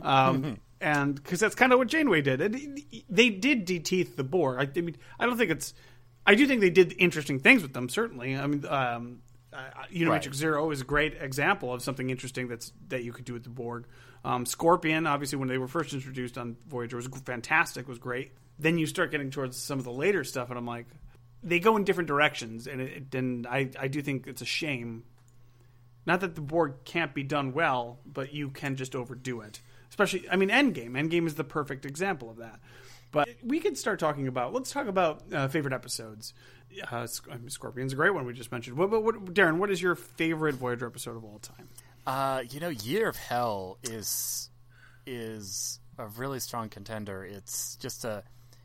And because that's kind of what Janeway did. And they did de-teeth the Borg. I mean, I don't think it's... I do think they did interesting things with them, certainly. I mean, Unimatrix Zero is a great example of something interesting that you could do with the Borg. Scorpion, obviously, when they were first introduced on Voyager, was fantastic, was great. Then you start getting towards some of the later stuff, and I'm like, they go in different directions, and I do think it's a shame. Not that the Borg can't be done well, but you can just overdo it. Especially, I mean, Endgame. Endgame is the perfect example of that. But we could start talking about, let's talk about favorite episodes. Scorpion's a great one we just mentioned. Darren, what is your favorite Voyager episode of all time? Year of Hell is a really strong contender. It's just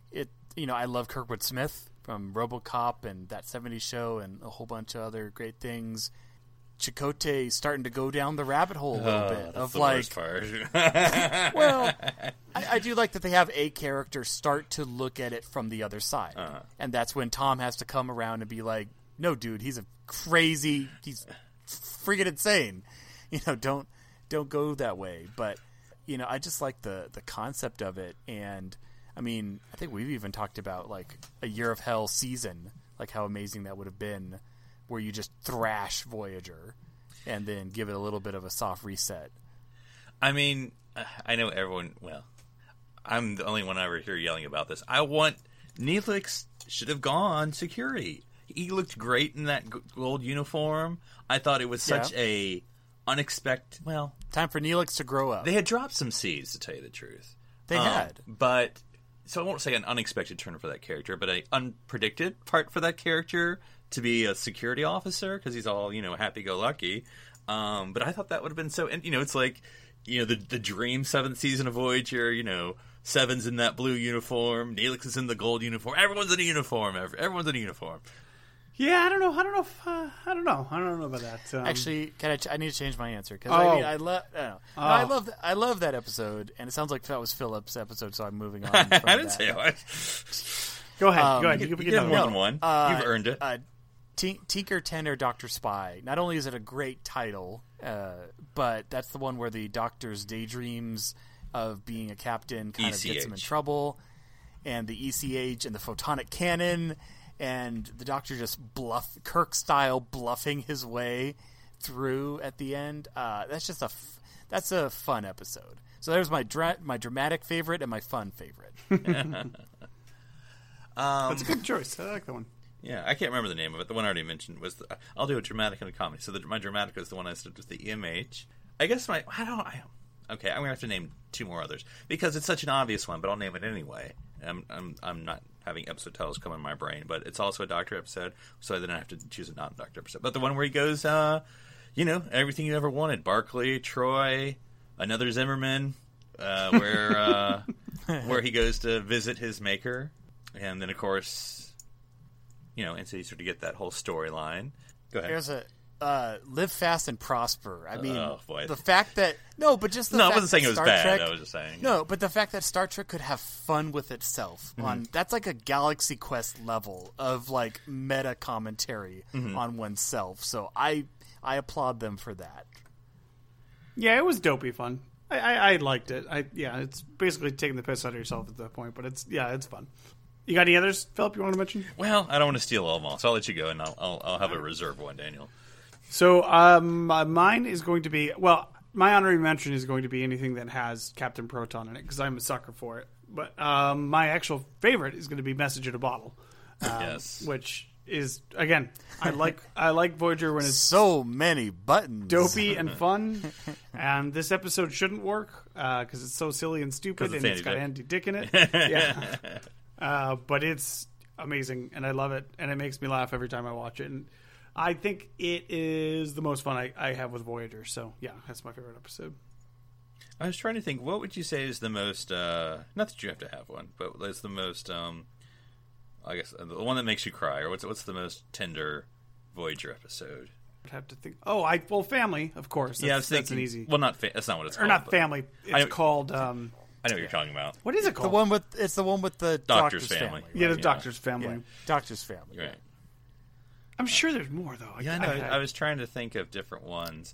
I love Kurtwood Smith from RoboCop and That 70s Show and a whole bunch of other great things. Chakotay starting to go down the rabbit hole a little bit of the like, worst part. well, I do like that they have a character start to look at it from the other side, and that's when Tom has to come around and be like, "No, dude, he's he's freaking insane. Don't go that way." But I just like the concept of it, and I mean, I think we've even talked about like a Year of Hell season, like how amazing that would have been, where you just thrash Voyager and then give it a little bit of a soft reset. I mean, I know everyone. Well, I'm the only one I ever hear yelling about this. I want Neelix should have gone security. He looked great in that gold uniform. I thought it was such a unexpected. Well, time for Neelix to grow up. They had dropped some seeds, to tell you the truth. They had, but so I won't say an unexpected turn for that character, but an unpredicted part for that character to be a security officer because he's all happy-go-lucky. But I thought that would have been so. And it's like the dream 7th season of Voyager. Seven's in that blue uniform. Neelix is in the gold uniform. Everyone's in a uniform. Everyone's in a uniform. Yeah, I don't know. I don't know about that. Actually, I need to change my answer because I love that episode, and it sounds like that was Philip's episode, so I'm moving on. From I didn't say what. Go ahead. You get more than one. You've earned it. Tinker Tenor Dr. Spy. Not only is it a great title, but that's the one where the Doctor's daydreams of being a captain kind of gets him in trouble, and the ECH and the photonic cannon, and the Doctor just Kirk-style bluffing his way through at the end. That's just that's a fun episode. So there's my dramatic favorite and my fun favorite. That's a good choice. I like that one. Yeah, I can't remember the name of it. The one I already mentioned was I'll do a dramatic and a comedy. So my dramatic is the one I said was the EMH. I guess okay, I'm gonna have to name 2 more others because it's such an obvious one, but I'll name it anyway. I'm not having episode titles come in my brain, but it's also a Doctor episode, so then I have to choose a non-Doctor episode. But the one where he goes, everything you ever wanted: Barclay, Troy, another Zimmerman, where he goes to visit his maker, and then of course. And so you sort of get that whole storyline. Go ahead. Here's Live Fast and Prosper. I mean, the fact that I wasn't saying it was bad. Trek, I was just saying but the fact that Star Trek could have fun with itself that's like a Galaxy Quest level of like meta commentary on oneself. So I applaud them for that. Yeah, it was dopey fun. I liked it. It's basically taking the piss out of yourself at that point, but it's fun. You got any others, Philip, you want to mention? Well, I don't want to steal all of them all, so I'll let you go, and I'll have a reserve one, Daniel. So mine is going to be, my honorary mention is going to be anything that has Captain Proton in it, because I'm a sucker for it. But my actual favorite is going to be Message in a Bottle. Yes. Which is, again, I like Voyager when it's so many buttons, dopey and fun. And this episode shouldn't work because it's so silly and stupid, and it's got Andy Dick in it. Yeah. But it's amazing, and I love it, and it makes me laugh every time I watch it. And I think it is the most fun I have with Voyager. So, yeah, that's my favorite episode. I was trying to think, what would you say is the most, not that you have to have one, but it's the most, I guess, the one that makes you cry, or what's the most tender Voyager episode? I'd have to think. Family, of course. That's an easy. Well, that's not what it's called. Or not family. It's called... I know what you're talking about. What is it called? It's the one with the Doctor's family. Yeah, the Doctor's family. Yeah. Doctor's family. Right. I'm sure there's more, though. I was trying to think of different ones.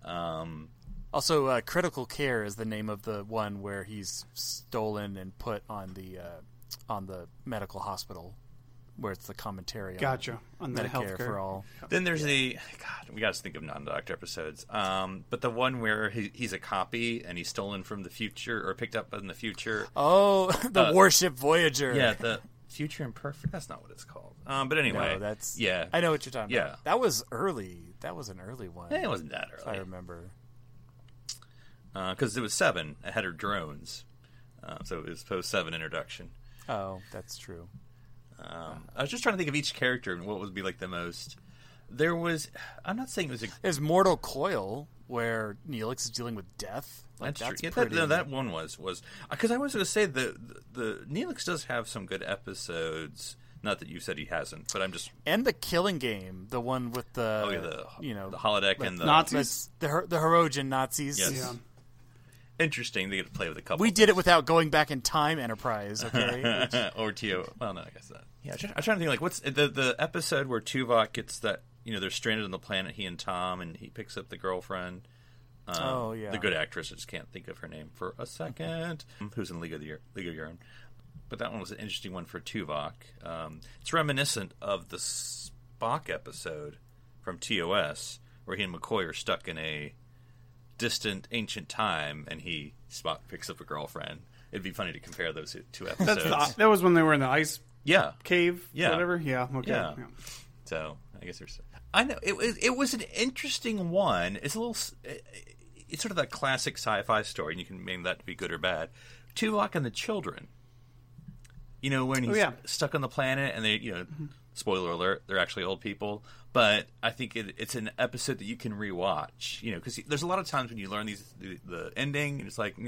Also, Critical Care is the name of the one where he's stolen and put on the medical hospital, where it's the commentary on the Medicare for all. Then there's we got to think of non-Doctor episodes. But the one where he's a copy and he's stolen from the future or picked up in the future. Oh, the Warship Voyager. Yeah, the Future Imperfect. That's not what it's called. But anyway, no, I know what you're talking about. That was early. That was an early one. It wasn't that early. If I remember. Because it was 7. It had her drones. So it was post-7 introduction. Oh, that's true. I was just trying to think of each character and what would be like the most. I'm not saying it was There's Mortal Coil, where Neelix is dealing with death, Like, That's true. pretty. That one was because I was going to say the Neelix does have some good episodes. Not that you said he hasn't, but I'm just And the Killing Game, the one with the the holodeck and the Nazis. the Hirogen Nazis. Yes. Yeah. Interesting. They get to play with a couple. We did it without going back in time, Enterprise. Okay. or T.O. Well, no, I guess not. Yeah, I'm trying to think. Like, what's the episode where Tuvok gets that? They're stranded on the planet. He and Tom, and he picks up the girlfriend. Oh, yeah. The good actress. I just can't think of her name for a second. Who's in League of Your Own. But that one was an interesting one for Tuvok. It's reminiscent of the Spock episode from TOS, where he and McCoy are stuck in a distant, ancient time, and Spock picks up a girlfriend. It'd be funny to compare those two episodes. That was when they were in the ice cave, Yeah. whatever. Yeah, okay. Yeah. So I guess there's. I know it was an interesting one. It's a little. It's sort of that classic sci-fi story, and you can make that to be good or bad. Tuvok and the children. When he's stuck on the planet, and they, spoiler alert, they're actually old people. But I think it's an episode that you can rewatch. Because there's a lot of times when you learn the ending, and it's like,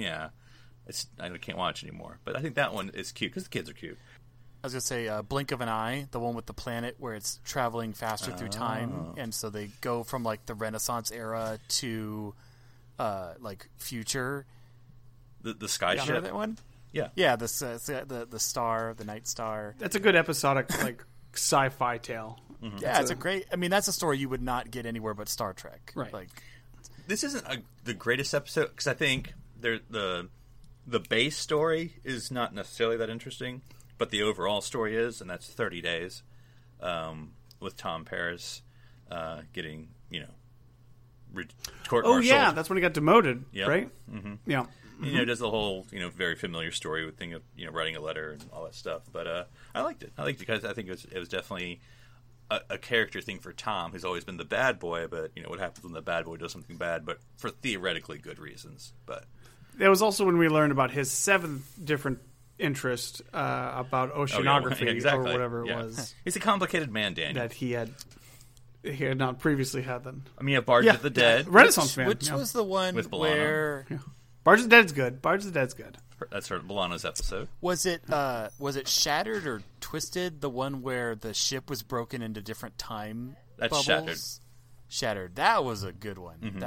I can't watch anymore. But I think that one is cute because the kids are cute. I was going to say Blink of an Eye, the one with the planet where it's traveling faster through time. And so they go from, like, the Renaissance era to, like, future. The sky ship? Remember that one? Yeah. Yeah, the star, the Night Star. That's a good episodic, like, sci-fi tale. Mm-hmm. Yeah, it's a great... I mean, that's a story you would not get anywhere but Star Trek. Right. Like, this isn't the greatest episode, because I think the base story is not necessarily that interesting, but the overall story is, and that's 30 Days, with Tom Paris getting, court-martialed. That's when he got demoted, Yep. right? Mm-hmm. Yeah. Does the whole, very familiar story with thing of, writing a letter and all that stuff. But I liked it. Because I think it was definitely a character thing for Tom, who's always been the bad boy. But what happens when the bad boy does something bad, but for theoretically good reasons. But it was also when we learned about his 7th different interest about oceanography or whatever it was. He's a complicated man, Daniel. That he had not previously had. Then you have Barge of the Dead, Renaissance man, which was the one with B'Elanna. where Barge of the Dead's good. Barge of the Dead's good. That's her B'Elanna's episode. Was it Shattered or Twisted? The one where the ship was broken into different time bubbles? Shattered. Shattered. That was a good one. Mm-hmm.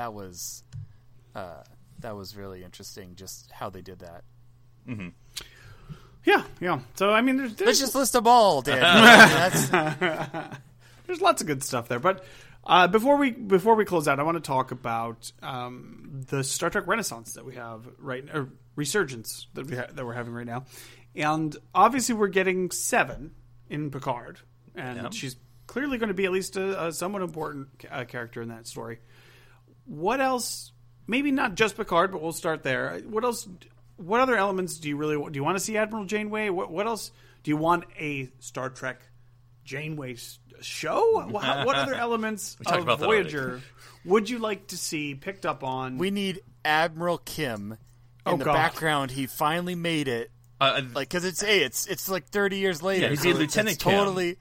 That was really interesting. Just how they did that. Mm-hmm. Yeah. So I mean, Let's just list them all, Dan. There's lots of good stuff there. But before we close out, I want to talk about the Star Trek Renaissance that we have or resurgence that we're having right now, and obviously we're getting 7 in Picard, and she's clearly going to be at least a somewhat important character in that story. What else? Maybe not just Picard, but we'll start there. What else? What other elements do you want to see Admiral Janeway? What else do you want a Star Trek Janeway show? What other elements of Voyager would you like to see picked up on? We need Admiral Kim in the background. He finally made it. Because it's like 30 years later. Yeah, he'd be Lieutenant Kim. Totally.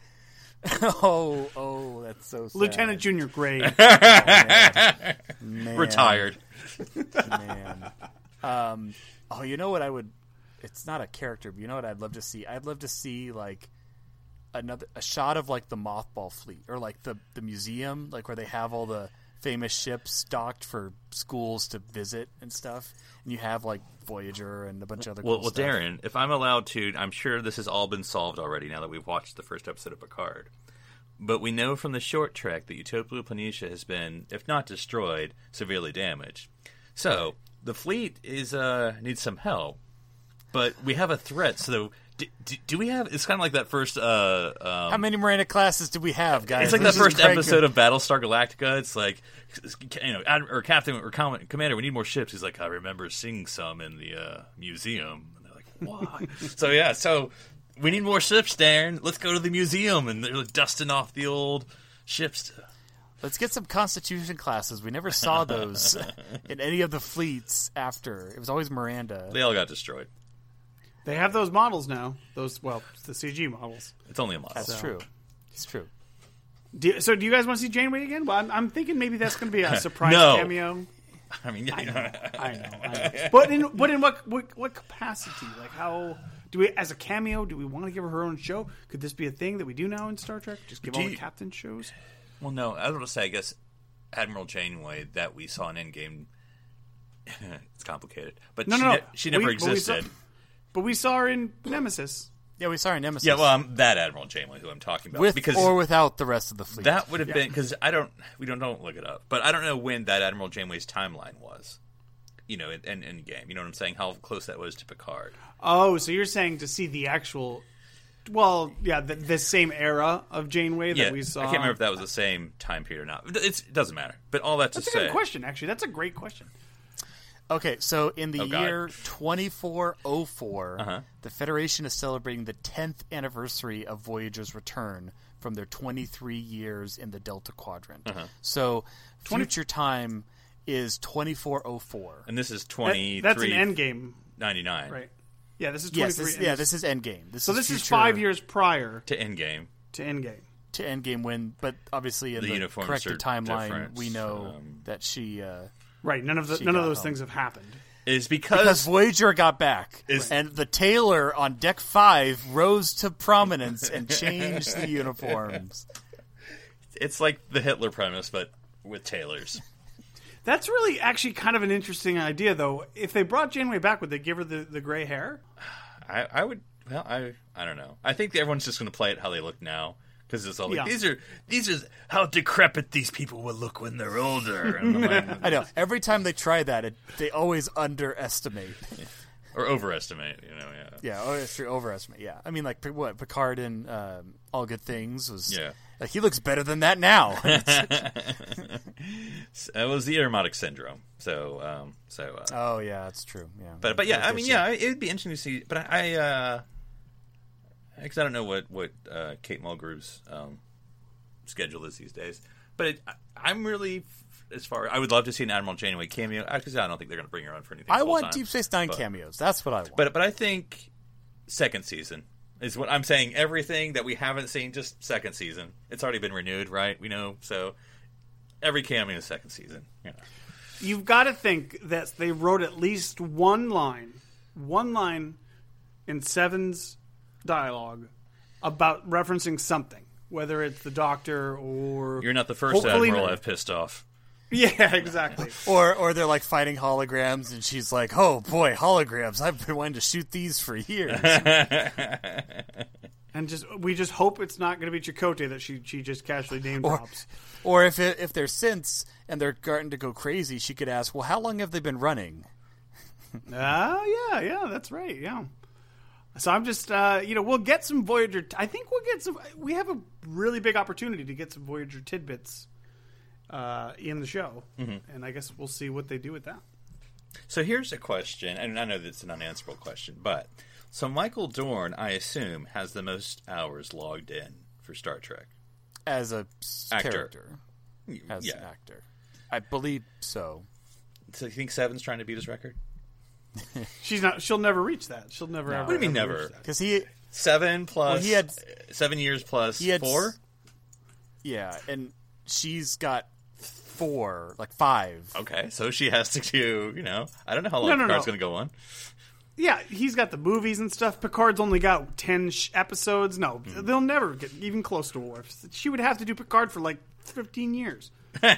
Oh, that's so sad. Lieutenant Junior Grey. Man. Retired. Man. You know what I would... It's not a character, but you know what I'd love to see? I'd love to see, like, a shot of, like, the mothball fleet. Or, like, the museum, like, where they have all the famous ships docked for schools to visit and stuff. And you have, like, Voyager and a bunch of other cool stuff. Well, Darren, if I'm allowed to, I'm sure this has all been solved already now that we've watched the first episode of Picard. But we know from the short trek that Utopia Planitia has been, if not destroyed, severely damaged. So the fleet needs some help, but we have a threat. So do we have? It's kind of like that first. How many Miranda classes do we have, guys? It's like that first episode of Battlestar Galactica. It's like, or Captain or Commander, we need more ships. He's like, I remember seeing some in the museum. And they're like, why? So we need more ships, Darren. Let's go to the museum, and they're like dusting off the old ships. Let's get some Constitution classes. We never saw those in any of the fleets after. It was always Miranda. They all got destroyed. They have those models now. The CG models. It's only a model. That's true. It's true. Do you guys want to see Janeway again? Well, I'm thinking maybe that's going to be a surprise cameo. I mean, I know. But in what capacity? Like, how do we, as a cameo, do we want to give her own show? Could this be a thing that we do now in Star Trek? Just give all the captain shows? Well, no. I was going to say, I guess Admiral Janeway that we saw in Endgame. It's complicated, but she never existed. But we saw her in Nemesis. Yeah, we saw her in Nemesis. Yeah, well, that Admiral Janeway who I'm talking about, with or without the rest of the fleet. That would have been because we don't look it up, but I don't know when that Admiral Janeway's timeline was. You know, in Endgame. You know what I'm saying? How close that was to Picard. Oh, so you're saying to see the actual. Well, yeah, the same era of Janeway that we saw. I can't remember if that was the same time period or not. It doesn't matter. But all that's a say, good question. Actually, that's a great question. Okay, so in the year 2404, the Federation is celebrating the 10th anniversary of Voyager's return from their 23 years in the Delta Quadrant. So future time is 2404. And this is 23... That's an Endgame. 99. Right. Yeah, this is 23. Yes, this is Endgame. This is 5 years prior to Endgame. To Endgame, but obviously in the corrected timeline, we know that she... Right, none of those things have happened. Is because Voyager got back, and the tailor on Deck 5 rose to prominence and changed the uniforms. It's like the Hitler premise, but with tailors. That's really actually kind of an interesting idea, though. If they brought Janeway back, would they give her the gray hair? I would. Well, I don't know. I think everyone's just going to play it how they look now. Because it's all like, these are how decrepit these people will look when they're older. And I know. Every time they try that, they always underestimate. Or overestimate, you know, Yeah, it's true, overestimate, yeah. I mean, like, what, Picard in All Good Things was... Yeah. Like, he looks better than that now. It was the Aromatic Syndrome, so... oh, yeah, that's true, yeah. But yeah, I mean, it would be interesting to see, but because I don't know what Kate Mulgrew's schedule is these days. But I'm really, I would love to see an Admiral Janeway cameo. Because I don't think they're going to bring her on for anything. I want Deep Space Nine cameos. That's what I want. But I think second season is what I'm saying. Everything that we haven't seen, just second season. It's already been renewed, right? We know. So every cameo is second season. You know. You've got to think that they wrote at least one line in Seven's dialogue about referencing something, whether it's the Doctor or... You're not the first Admiral I've pissed off. Yeah, exactly. or they're like fighting holograms, and she's like, "Oh boy, holograms! I've been wanting to shoot these for years." And we just hope it's not going to be Chakotay that she just casually name drops. Or if they're synths and they're starting to go crazy, she could ask, "Well, how long have they been running?" Yeah, that's right. Yeah. So I'm just, we'll get some Voyager. I think we'll get some. We have a really big opportunity to get some Voyager tidbits in the show, and I guess we'll see what they do with that. So here's a question, and I know that's an unanswerable question, but so Michael Dorn, I assume, has the most hours logged in for Star Trek as a character, as an actor. I believe so. So you think Seven's trying to beat his record? She's not. She'll never reach that. She'll never. What do you mean never? Because he 7 plus. Well, he had 7 years plus 4. Yeah, and she's got 5. Okay, so she has to do. I don't know how long Picard's going to go on. Yeah, he's got the movies and stuff. Picard's only got 10 episodes. No, they'll never get even close to Worf. She would have to do Picard for 15 years.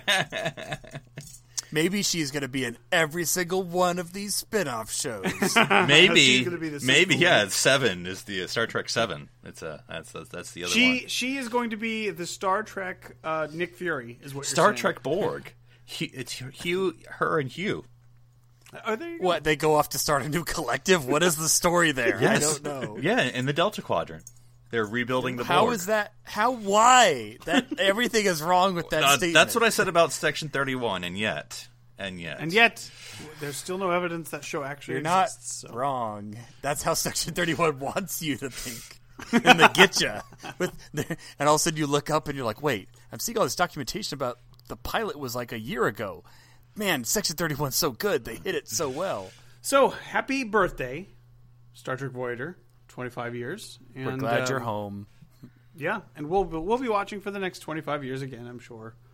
Maybe she's going to be in every single one of these spin-off shows. Maybe, yeah. 7 is the Star Trek 7. It's that's the other one. She is going to be the Star Trek Nick Fury. Is what Star you're saying. Trek Borg. It's Hugh, her, and Hugh. Are they? What, they go off to start a new collective? What is the story there? Yes. I don't know. Yeah, in the Delta Quadrant. They're rebuilding the Borg. How is that? Why? Everything is wrong with that statement. That's what I said about Section 31, and yet, there's still no evidence that show actually exists. You're not wrong. That's how Section 31 wants you to think. And they get you. And all of a sudden you look up and you're like, wait, I'm seeing all this documentation about the pilot was a year ago. Man, Section 31's so good. They hit it so well. So, happy birthday, Star Trek Voyager. 25 years. And, we're glad you're home. Yeah, and we'll be watching for the next 25 years again, I'm sure.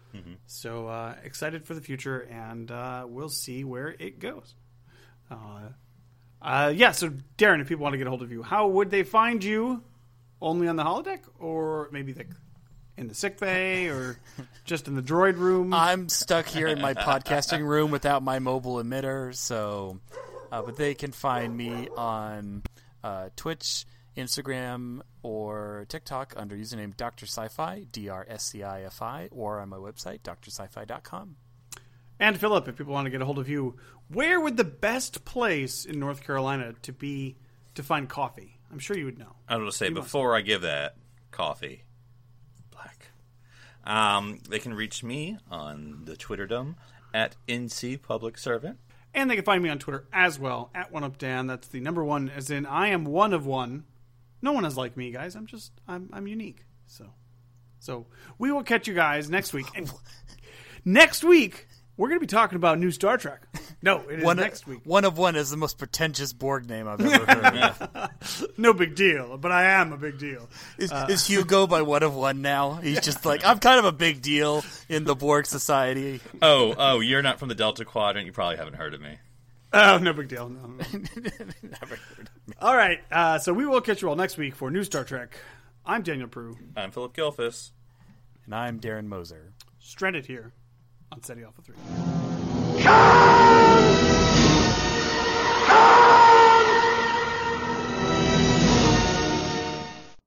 So excited for the future, and we'll see where it goes. So Darren, if people want to get a hold of you, how would they find you? Only on the holodeck, or maybe in the sick bay, or just in the droid room? I'm stuck here in my podcasting room without my mobile emitter, so but they can find me on Twitch, Instagram, or TikTok under username Dr. Sci-Fi, DRSCIFI, or on my website, drsci-fi.com. And Philip, if people want to get a hold of you, where would the best place in North Carolina to find coffee? I'm sure you would know. I was going to say, before I give that, coffee. Black. They can reach me on the Twitterdom at NC Public Servant. And they can find me on Twitter as well, at OneUpDan. That's the number one, as in I am one of one. No one is like me, guys. I'm unique. So we will catch you guys next week. And next week, we're going to be talking about new Star Trek. No, it is next week. One of One is the most pretentious Borg name I've ever heard of. No big deal, but I am a big deal. Is Hugo by One of One now? He's just like, I'm kind of a big deal in the Borg society. Oh, you're not from the Delta Quadrant. You probably haven't heard of me. Oh, no big deal. No. Never heard of me. All right, so we will catch you all next week for New Star Trek. I'm Daniel Prue. I'm Philip Gilfus. And I'm Darren Moser. Stranded here on SETI Alpha 3.